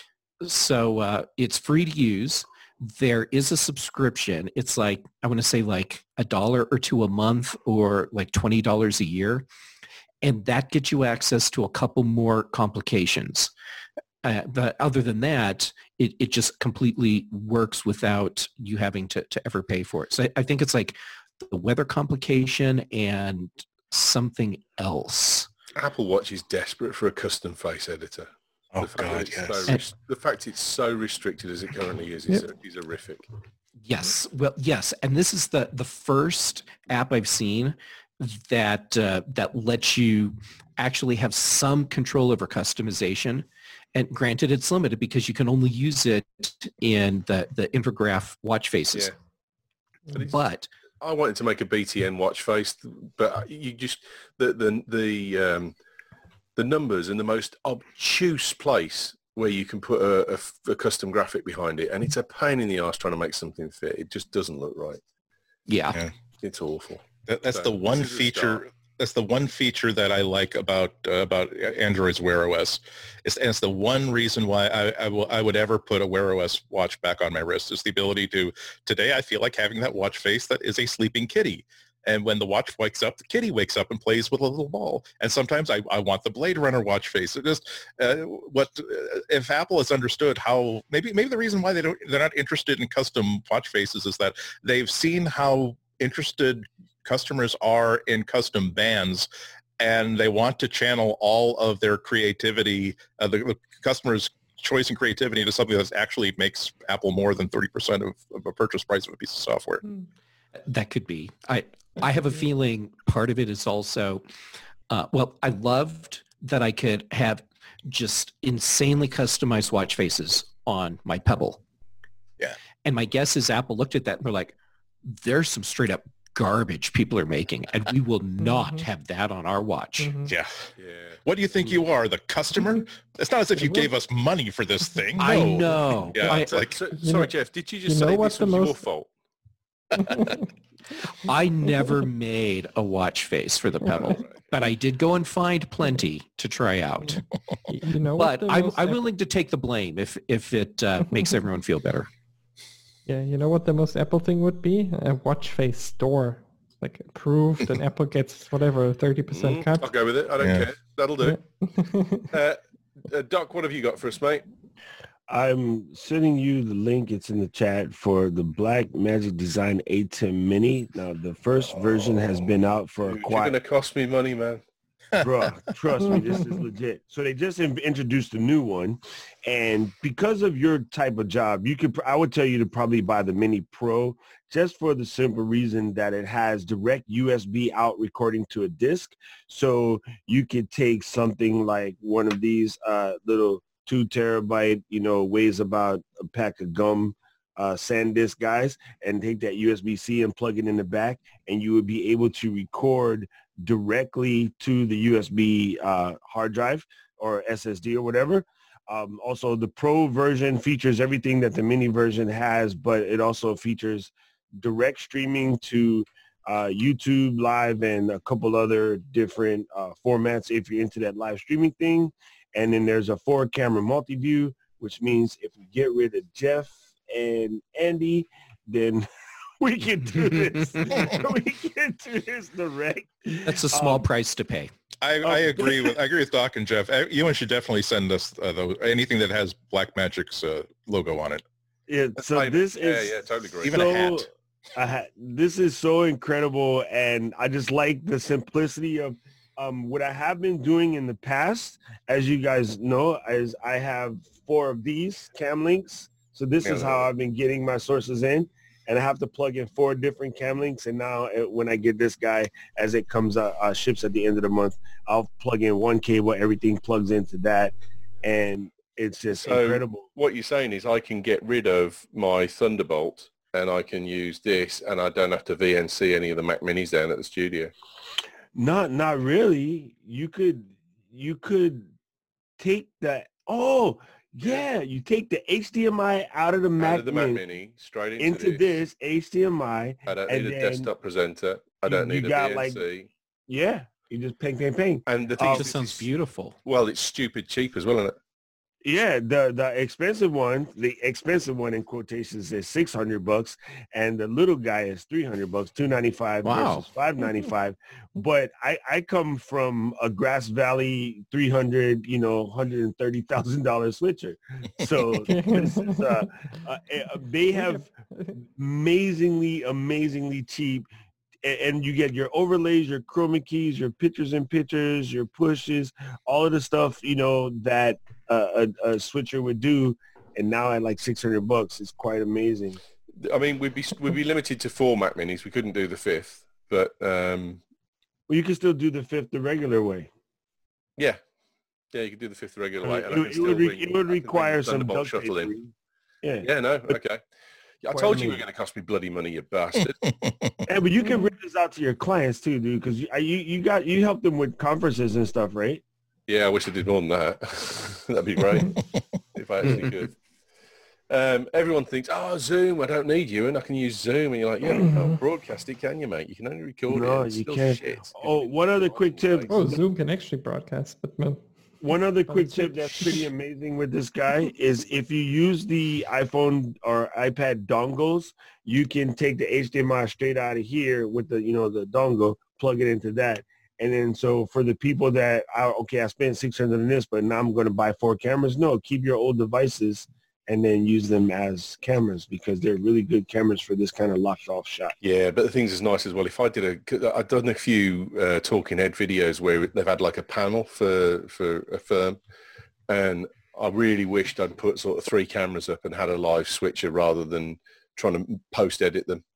So uh, it's free to use. There is a subscription. It's like, I want to say like a dollar or two a month or like twenty dollars a year. And that gets you access to a couple more complications. Uh, but other than that, it, it just completely works without you having to, to ever pay for it. So I, I think it's like the weather complication and something else. Apple Watch is desperate for a custom face editor. Oh the fact that God, it's yes. so res- the fact it's so restricted as it currently is is, is horrific. Yes. Well, yes. And this is the, the first app I've seen that uh, that lets you actually have some control over customization. And granted, it's limited because you can only use it in the, the infograph watch faces. Yeah. But, it's- But I wanted to make a B T N watch face, but you just the the the um, the numbers in the most obtuse place where you can put a, a, a custom graphic behind it, and it's a pain in the arse trying to make something fit. It just doesn't look right. yeah. Yeah. It's awful. That, that's So, the one this is a feature. start. That's the one feature that I like about uh, about Android's Wear O S. It's, and it's the one reason why I, I will I would ever put a Wear O S watch back on my wrist is the ability to. Today, I feel like having that watch face that is a sleeping kitty. And when the watch wakes up, the kitty wakes up and plays with a little ball. And sometimes I, I want the Blade Runner watch face. It just uh, what uh, if Apple has understood how maybe maybe the reason why they don't they're not interested in custom watch faces is that they've seen how interested customers are in custom bands and they want to channel all of their creativity, uh, the, the customer's choice and creativity into something that actually makes Apple more than thirty percent of, of a purchase price of a piece of software. That could be. I I have a feeling part of it is also, uh, well, I loved that I could have just insanely customized watch faces on my Pebble. Yeah. And my guess is Apple looked at that and they're like, there's some straight up garbage people are making, and we will not Mhm. have that on our watch. Mhm. Yeah. Yeah. What do you think you are, the customer? It's not as if you gave us money for this thing. I No. know. Yeah, I, it's like, So, You sorry, know- Jeff. Did you just you know say what this the was your most- fault? I never made a watch face for the Pebble, but I did go and find plenty to try out. You know what But the I'm, most I'm ep- willing to take the blame if, if it uh, makes everyone feel better. Yeah, you know what the most Apple thing would be? A watch face store. Like approved and Apple gets whatever, thirty percent Mm, cut. I'll go with it. I don't Yeah. care. That'll do. Yeah. Uh, uh, Doc, what have you got for us, mate? I'm sending you the link. It's in the chat for the Black Magic Design A ten Mini. Now, the first version has been out for a Dude, you're quite... going to cost me money, man. Bruh, trust me, this is legit. So they just in- introduced a new one, and because of your type of job, you could I would tell you to probably buy the Mini Pro, just for the simple reason that it has direct U S B out recording to a disc. So you could take something like one of these uh, little two terabyte, you know, weighs about a pack of gum uh, SanDisk guys, and take that U S B C and plug it in the back, and you would be able to record directly to the U S B uh, hard drive or S S D or whatever. Um, also, the Pro version features everything that the Mini version has, but it also features direct streaming to uh, YouTube Live and a couple other different uh, formats if you're into that live streaming thing. And then there's a four camera multi-view, which means if we get rid of Jeff and Andy, then we can do this. we can do this direct. That's a small Um, price to pay. I, Oh. I agree with I agree with Doc and Jeff. Uh, You should definitely send us uh, those, anything that has Blackmagic's uh, logo on it. Yeah, so fine. this Yeah, is yeah, totally agree. Even a so, hat. a hat. This is so incredible, and I just like the simplicity of um, what I have been doing in the past. As you guys know, is I have four of these cam links. So this is how I've been getting my sources in, and I have to plug in four different cam links. And now uh, when I get this guy, as it comes uh, uh, ships at the end of the month, I'll plug in one cable. Everything plugs into that, and it's just So- incredible. What you're saying is I can get rid of my Thunderbolt and I can use this and I don't have to V N C any of the Mac Minis down at the studio. Not not really. You could you could take the oh yeah, you take the H D M I out of the Out Mac, of the Mac Mini Mini, straight into, into this H D M I. I don't and need a then desktop presenter. I don't you need a got, V N C. like- Yeah, you just ping ping ping. and the thing Oh, is, That this sounds is- beautiful. Well, it's stupid cheap as well, isn't it? Yeah, the the expensive one, the expensive one in quotations is six hundred bucks, and the little guy is three hundred bucks, two ninety five Wow. versus five ninety five. But I I come from a Grass Valley three hundred, you know, hundred and thirty thousand dollar switcher, so this is uh, uh, uh, they have amazingly amazingly cheap. a- And you get your overlays, your chroma keys, your pictures in pictures, your pushes, all of the stuff, you know, that uh, a, a switcher would do. And now at like six hundred bucks, it's quite amazing. I mean, we'd be we'd be limited to four Mac Minis. We couldn't do the fifth, but um, Well, you can still do the fifth the regular way. yeah, yeah, you could do the fifth the regular I way. mean, and I it, can it still would re- bring- it I would can bring require the some Thunderbolt duct shuttle in. tape. Yeah. Yeah, no, But- okay. Yeah, I Quite told you you were amazing. going to cost me bloody money, you bastard. Yeah, but you can rent this out to your clients too, dude, because you, you you got you help them with conferences and stuff, right? Yeah, I wish I did more than that. That'd be great if I actually could. Um, everyone thinks, oh, Zoom, I don't need you, and I can use Zoom. And you're like, yeah, but you can't broadcast it, can you, mate? You can only record No, it. It's you still can't. shit. Oh, one other quick tip. Oh, Zoom can actually broadcast, but man. One other But quick it's tip a- that's pretty amazing with this guy is if you use the iPhone or iPad dongles, you can take the H D M I straight out of here with the, you know, the dongle, plug it into that. And then so for the people that, I, okay, I spent six hundred on this, but now I'm going to buy four cameras. No, keep your old devices and then use them as cameras because they're really good cameras for this kind of locked off shot. Yeah, but the thing's as nice as well. If I did a, 'cause I've done a few uh, talking head videos where they've had like a panel for for a firm, and I really wished I'd put sort of three cameras up and had a live switcher rather than trying to post edit them.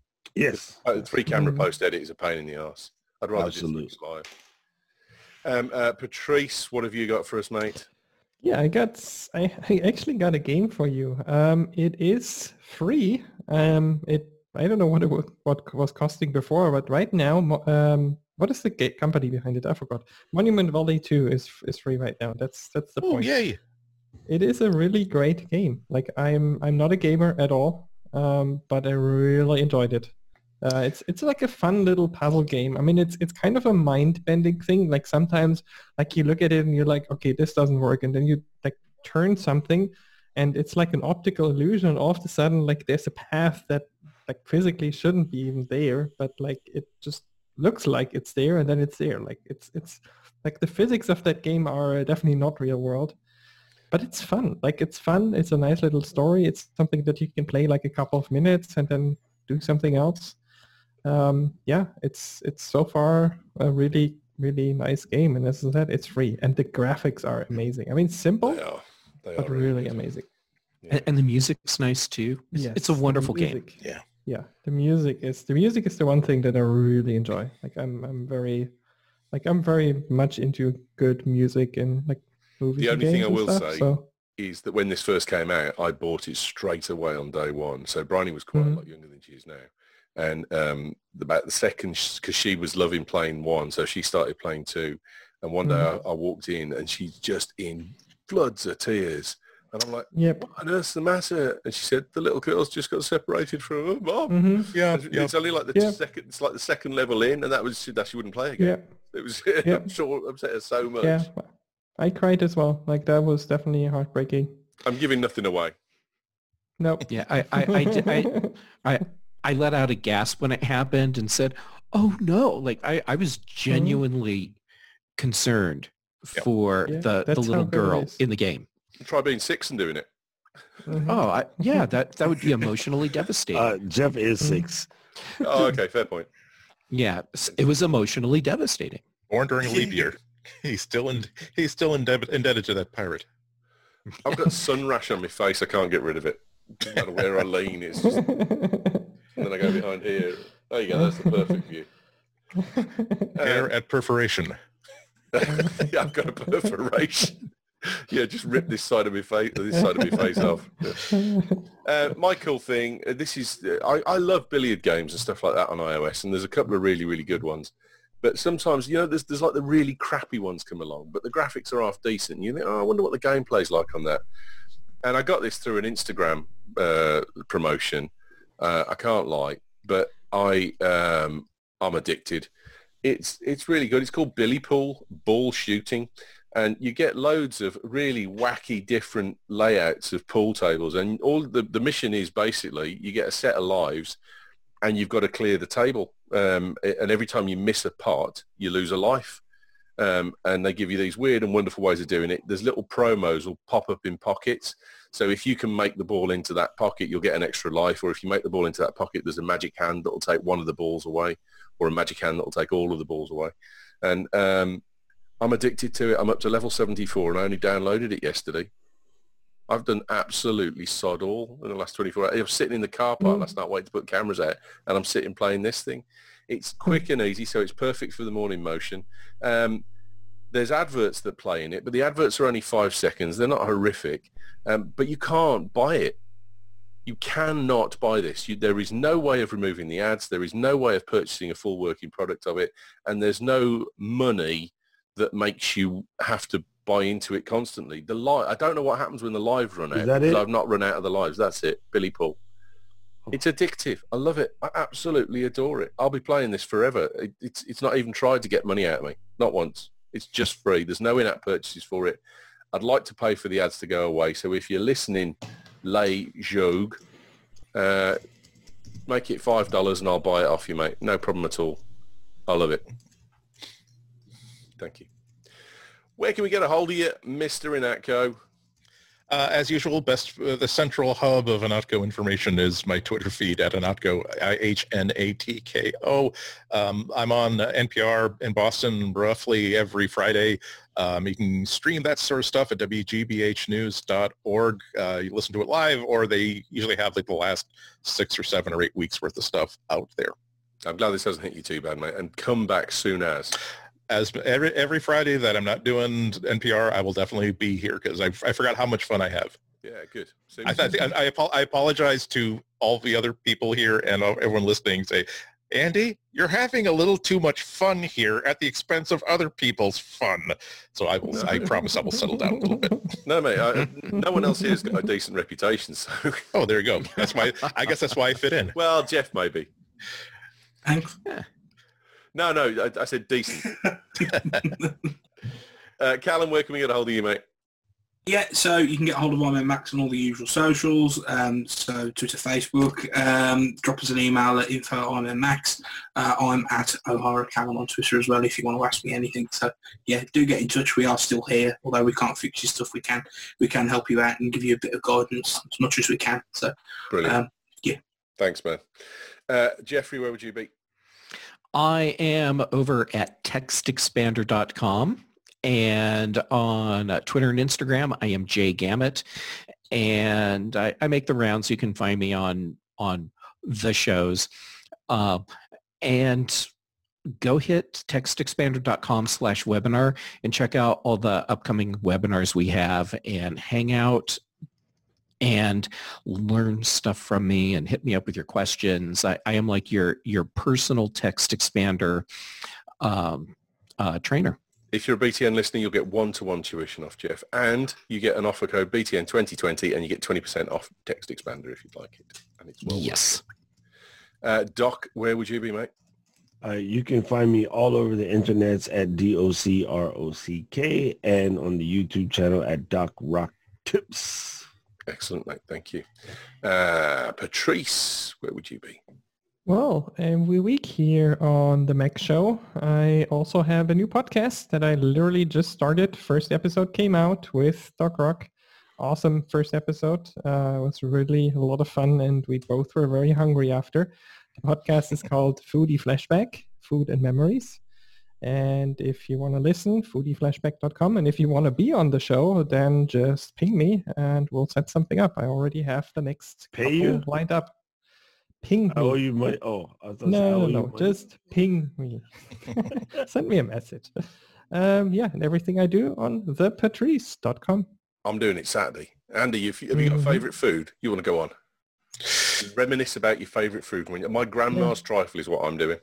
Yes, Uh, three camera Mm. post edit is a pain in the arse. I'd rather Absolutely. just do it live. Um, uh, Patrice, what have you got for us, mate? Yeah, I got. s- I, I actually got a game for you. Um, it is free. Um, it. I don't know what it was, what was costing before, but right now, mo- um, what is the ga- company behind it? I forgot. Monument Valley two is is free right now. That's that's the Oh, point. yay. It is a really great game. Like I'm I'm not a gamer at all, um, but I really enjoyed it. Uh, it's it's like a fun little puzzle game. I mean, it's it's kind of a mind bending thing. Like sometimes, like you look at it and you're like, okay, this doesn't work, and then you like turn something, and it's like an optical illusion. And all of a sudden, like there's a path that like physically shouldn't be even there, but like it just looks like it's there, and then it's there. Like it's it's like the physics of that game are definitely not real world. But it's fun. Like it's fun. It's a nice little story. It's something that you can play like a couple of minutes and then do something else. Um, yeah, it's it's so far a really really nice game, and as I said, it's free, and the graphics are amazing. I mean, simple They are. They but are really good. amazing. Yeah. And, and the music's nice too. It's, it's a Yes, the wonderful game. music- Yeah. Yeah, the music is the music is the one thing that I really enjoy. Like I'm I'm very like I'm very much into good music and like movies. The and only thing games I and will stuff, say so is that when this first came out, I bought it straight away on day one. So Bryony was quite Mhm. a lot younger than she is now. And um, about the second, because she was loving playing one, so she started playing two. And one day Mhm. I, I walked in and she's just in floods of tears. And I'm like, yep. what on earth's the matter? And she said, the little girl's just got separated from her mom. hmm Yeah, It's, yeah. it's only like the Yeah. second, it's like the second level in, and that was that she wouldn't play again. Yeah. It was, Yeah. I'm sure, upset her so much. Yeah. I cried as well. Like that was definitely heartbreaking. I'm giving nothing away. Nope. Yeah, I I, I, di- I I I let out a gasp when it happened and said, "Oh no!" Like I, I was genuinely concerned Yep. for Yeah, the, the that's little how good it girl is. in the game. Try being six and doing it. Mhm. Oh, I, yeah, that that would be emotionally devastating. Uh, Jeff is Mm. six. Oh, okay, fair point. yeah, s- it was emotionally devastating. Born during a leap year. He's still in, he's still indebted, indebted to that pirate. I've got sun rash on my face. I can't get rid of it. No matter where I lean, it's just, and then I go behind here. There you go. That's the perfect view. Hair Um, at perforation. yeah, I've got a perforation. Yeah, just rip this side of my face, this side of my face off. Yeah. Uh, my cool thing. uh, This is uh, I, I love billiard games and stuff like that on iOS, and there's a couple of really really good ones. But sometimes, you know, there's there's like the really crappy ones come along, but the graphics are half decent. And you think, oh, I wonder what the gameplay's like on that. And I got this through an Instagram uh, promotion. Uh, I can't lie, but I um, I'm addicted. It's it's really good. It's called Billy Pool Ball Shooting, and you get loads of really wacky different layouts of pool tables. And all the the mission is basically you get a set of lives, and you've got to clear the table. Um, and every time you miss a pot, you lose a life. Um, and they give you these weird and wonderful ways of doing it. There's little promos will pop up in pockets. So if you can make the ball into that pocket, you'll get an extra life. Or if you make the ball into that pocket, there's a magic hand that will take one of the balls away, or a magic hand that will take all of the balls away. And um, I'm addicted to it. I'm up to level seventy-four, and I only downloaded it yesterday. I've done absolutely sod all in the last twenty-four hours. I was sitting in the car park Mm. last night waiting to put cameras out, and I'm sitting playing this thing. It's quick and easy, so it's perfect for the morning motion. Um, there's adverts that play in it, but the adverts are only five seconds. They're not horrific, um, but you can't buy it. You cannot buy this. You, there is no way of removing the ads. There is no way of purchasing a full working product of it, and there's no money that makes you have to buy into it constantly. The live, I don't know what happens when the live run Is out. that because it? I've not run out of the lives. That's it, Billy Paul. It's addictive. I love it. I absolutely adore it. I'll be playing this forever. It, it's it's not even tried to get money out of me. Not once. It's just free. There's no in-app purchases for it. I'd like to pay for the ads to go away. So if you're listening, Les Jogues, uh, make it five dollars and I'll buy it off you, mate. No problem at all. I love it. Thank you. Where can we get a hold of you, Mister Inatco? Uh, as usual, best uh, the central hub of Anatko information is my Twitter feed at Anatko, I H N A T K O. Um, I'm on uh, N P R in Boston roughly every Friday. Um, you can stream that sort of stuff at W G B H news dot org. Uh, you listen to it live, or they usually have like the last six or seven or eight weeks worth of stuff out there. I'm glad this hasn't hit you too bad, mate. And come back soon as. As every every Friday that I'm not doing N P R, I will definitely be here because I, I forgot how much fun I have. Yeah, good. I, I, think, I, I apologize to all the other people here and everyone listening. Say, Andy, you're having a little too much fun here at the expense of other people's fun. So I will. No. I promise I will settle down a little bit. No, mate. I, no one else here's got a decent reputation. So. Oh, there you go. That's why. I guess that's why I fit in. Well, Jeff, maybe. Thanks. Yeah. No, no, I, I said decent. uh, Callum, where can we get a hold of you, mate? Yeah, so you can get a hold of I M Max on all the usual socials, um, so Twitter, Facebook. Um, drop us an email at info at I M Max. Uh, I'm at O'Hara Callum on Twitter as well if you want to ask me anything. So, yeah, do get in touch. We are still here. Although we can't fix your stuff, we can we can help you out and give you a bit of guidance as much as we can. So, brilliant. Um, yeah. Thanks, man. Uh, Jeffrey, where would you be? I am over at text expander dot com, and on uh, Twitter and Instagram, I am Jay Gamut, and I, I make the rounds. You can find me on on the shows, uh, and go hit text expander dot com slash webinar and check out all the upcoming webinars we have and hang out and learn stuff from me and hit me up with your questions. I, I am like your your personal text expander um, uh, trainer. If you're a B T N listener, you'll get one-to-one tuition off Jeff, and you get an offer code B T N twenty twenty, and you get twenty percent off Text Expander if you'd like it. And it's well yes. Uh, Doc, where would you be, mate? Uh, you can find me all over the internets at D O C R O C K and on the YouTube channel at Doc Rock Tips. Excellent, mate. Thank you. Uh, Patrice, where would you be? Well, every week here on the Mac Show, I also have a new podcast that I literally just started. First episode came out with Doc Rock. Awesome first episode. Uh, it was really a lot of fun, and we both were very hungry after. The podcast is called Foodie Flashback, Food and Memories. And if you want to listen, foodie flashback dot com. And if you want to be on the show, then just ping me and we'll set something up. I already have the next Pay you? lined up. Ping me. Oh, you might. Oh, I thought no, no, no. Just ping me. Send me a message. Um, yeah, and everything I do on the patrice dot com. I'm doing it Saturday. Andy, if you, have you got a favourite food you want to go on? Reminisce about your favourite food. My grandma's yeah. trifle is what I'm doing.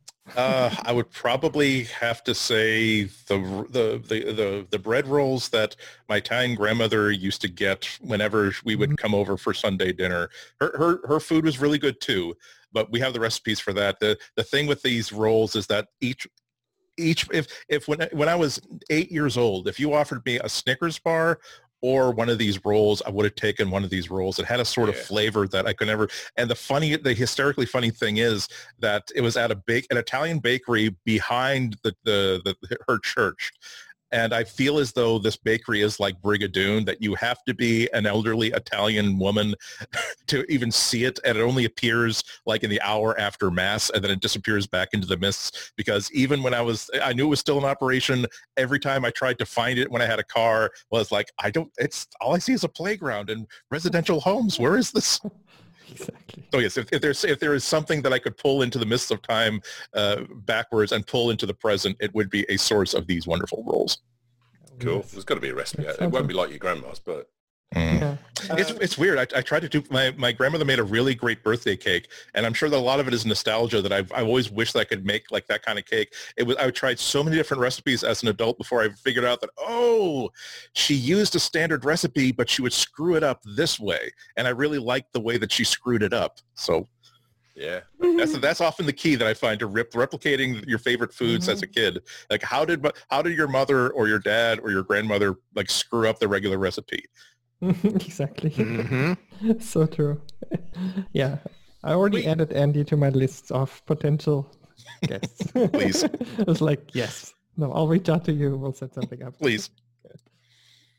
Uh, I would probably have to say the, the the the the bread rolls that my Italian grandmother used to get whenever we would come over for Sunday dinner. Her her her food was really good too, but we have the recipes for that. The the thing with these rolls is that each each if if when when I was eight years old, if you offered me a Snickers bar or one of these rolls, I would have taken one of these rolls. It had a sort yeah. of flavor that I could never. And the funny, the hysterically funny thing is that it was at a bake, an Italian bakery behind the, the, the her church. And I feel as though this bakery is like Brigadoon, that you have to be an elderly Italian woman to even see it. And it only appears like in the hour after Mass, and then it disappears back into the mists. Because even when I was, I knew it was still in operation. Every time I tried to find it when I had a car, was like, I don't, it's, all I see is a playground and residential homes. Where is this? Exactly. So yes, if, if there's if there is something that I could pull into the mists of time uh, backwards and pull into the present, it would be a source of these wonderful rolls. Cool. Yes. There's got to be a recipe. It won't be like your grandma's, but mm. yeah. uh, it's it's weird. I, I tried to do my my grandmother made a really great birthday cake, and I'm sure that a lot of it is nostalgia. That I've I've always wished that I could make like that kind of cake. It was I tried so many different recipes as an adult before I figured out that oh, she used a standard recipe, but she would screw it up this way, and I really liked the way that she screwed it up. So. Yeah, that's that's often the key that I find to rip, replicating your favorite foods mm-hmm. as a kid. Like how did how did your mother or your dad or your grandmother like screw up the regular recipe? Exactly. Mm-hmm. So true. Yeah, I already Wait. added Andy to my list of potential guests. Please. I was like, yes. No, I'll reach out to you. We'll set something up. Please.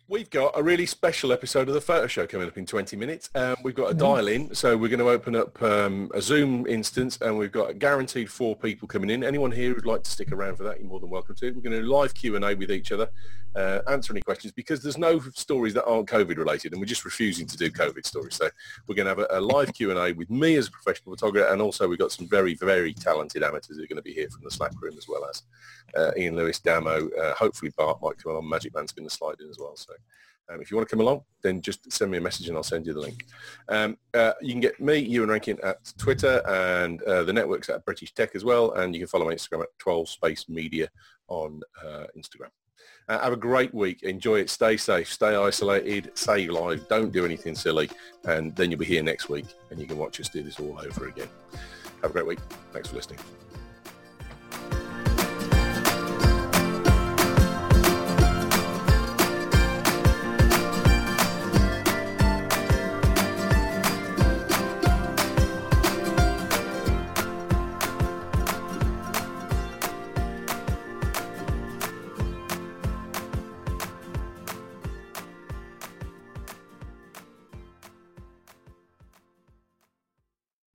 We've got a really special episode of the Photo Show coming up in twenty minutes. Um, we've got a dial-in, so we're going to open up um, a Zoom instance, and we've got a guaranteed four people coming in. Anyone here who'd like to stick around for that, you're more than welcome to. We're going to do live Q and A with each other, uh, answer any questions, because there's no stories that aren't COVID-related, and we're just refusing to do COVID stories. So we're going to have a, a live Q and A with me as a professional photographer, and also we've got some very, very talented amateurs who are going to be here from the Slack room, as well as uh, Ian Lewis, Damo. Uh, hopefully Bart might come along. Magic Man's going to slide in as well. So. Um, if you want to come along, then just send me a message and I'll send you the link. Um, uh, you can get me, Ewan Rankin, at Twitter, and uh, the network's at British Tech as well. And you can follow my Instagram at twelve Space Media on uh, Instagram. Uh, have a great week. Enjoy it. Stay safe. Stay isolated. Stay live. Don't do anything silly. And then you'll be here next week and you can watch us do this all over again. Have a great week. Thanks for listening.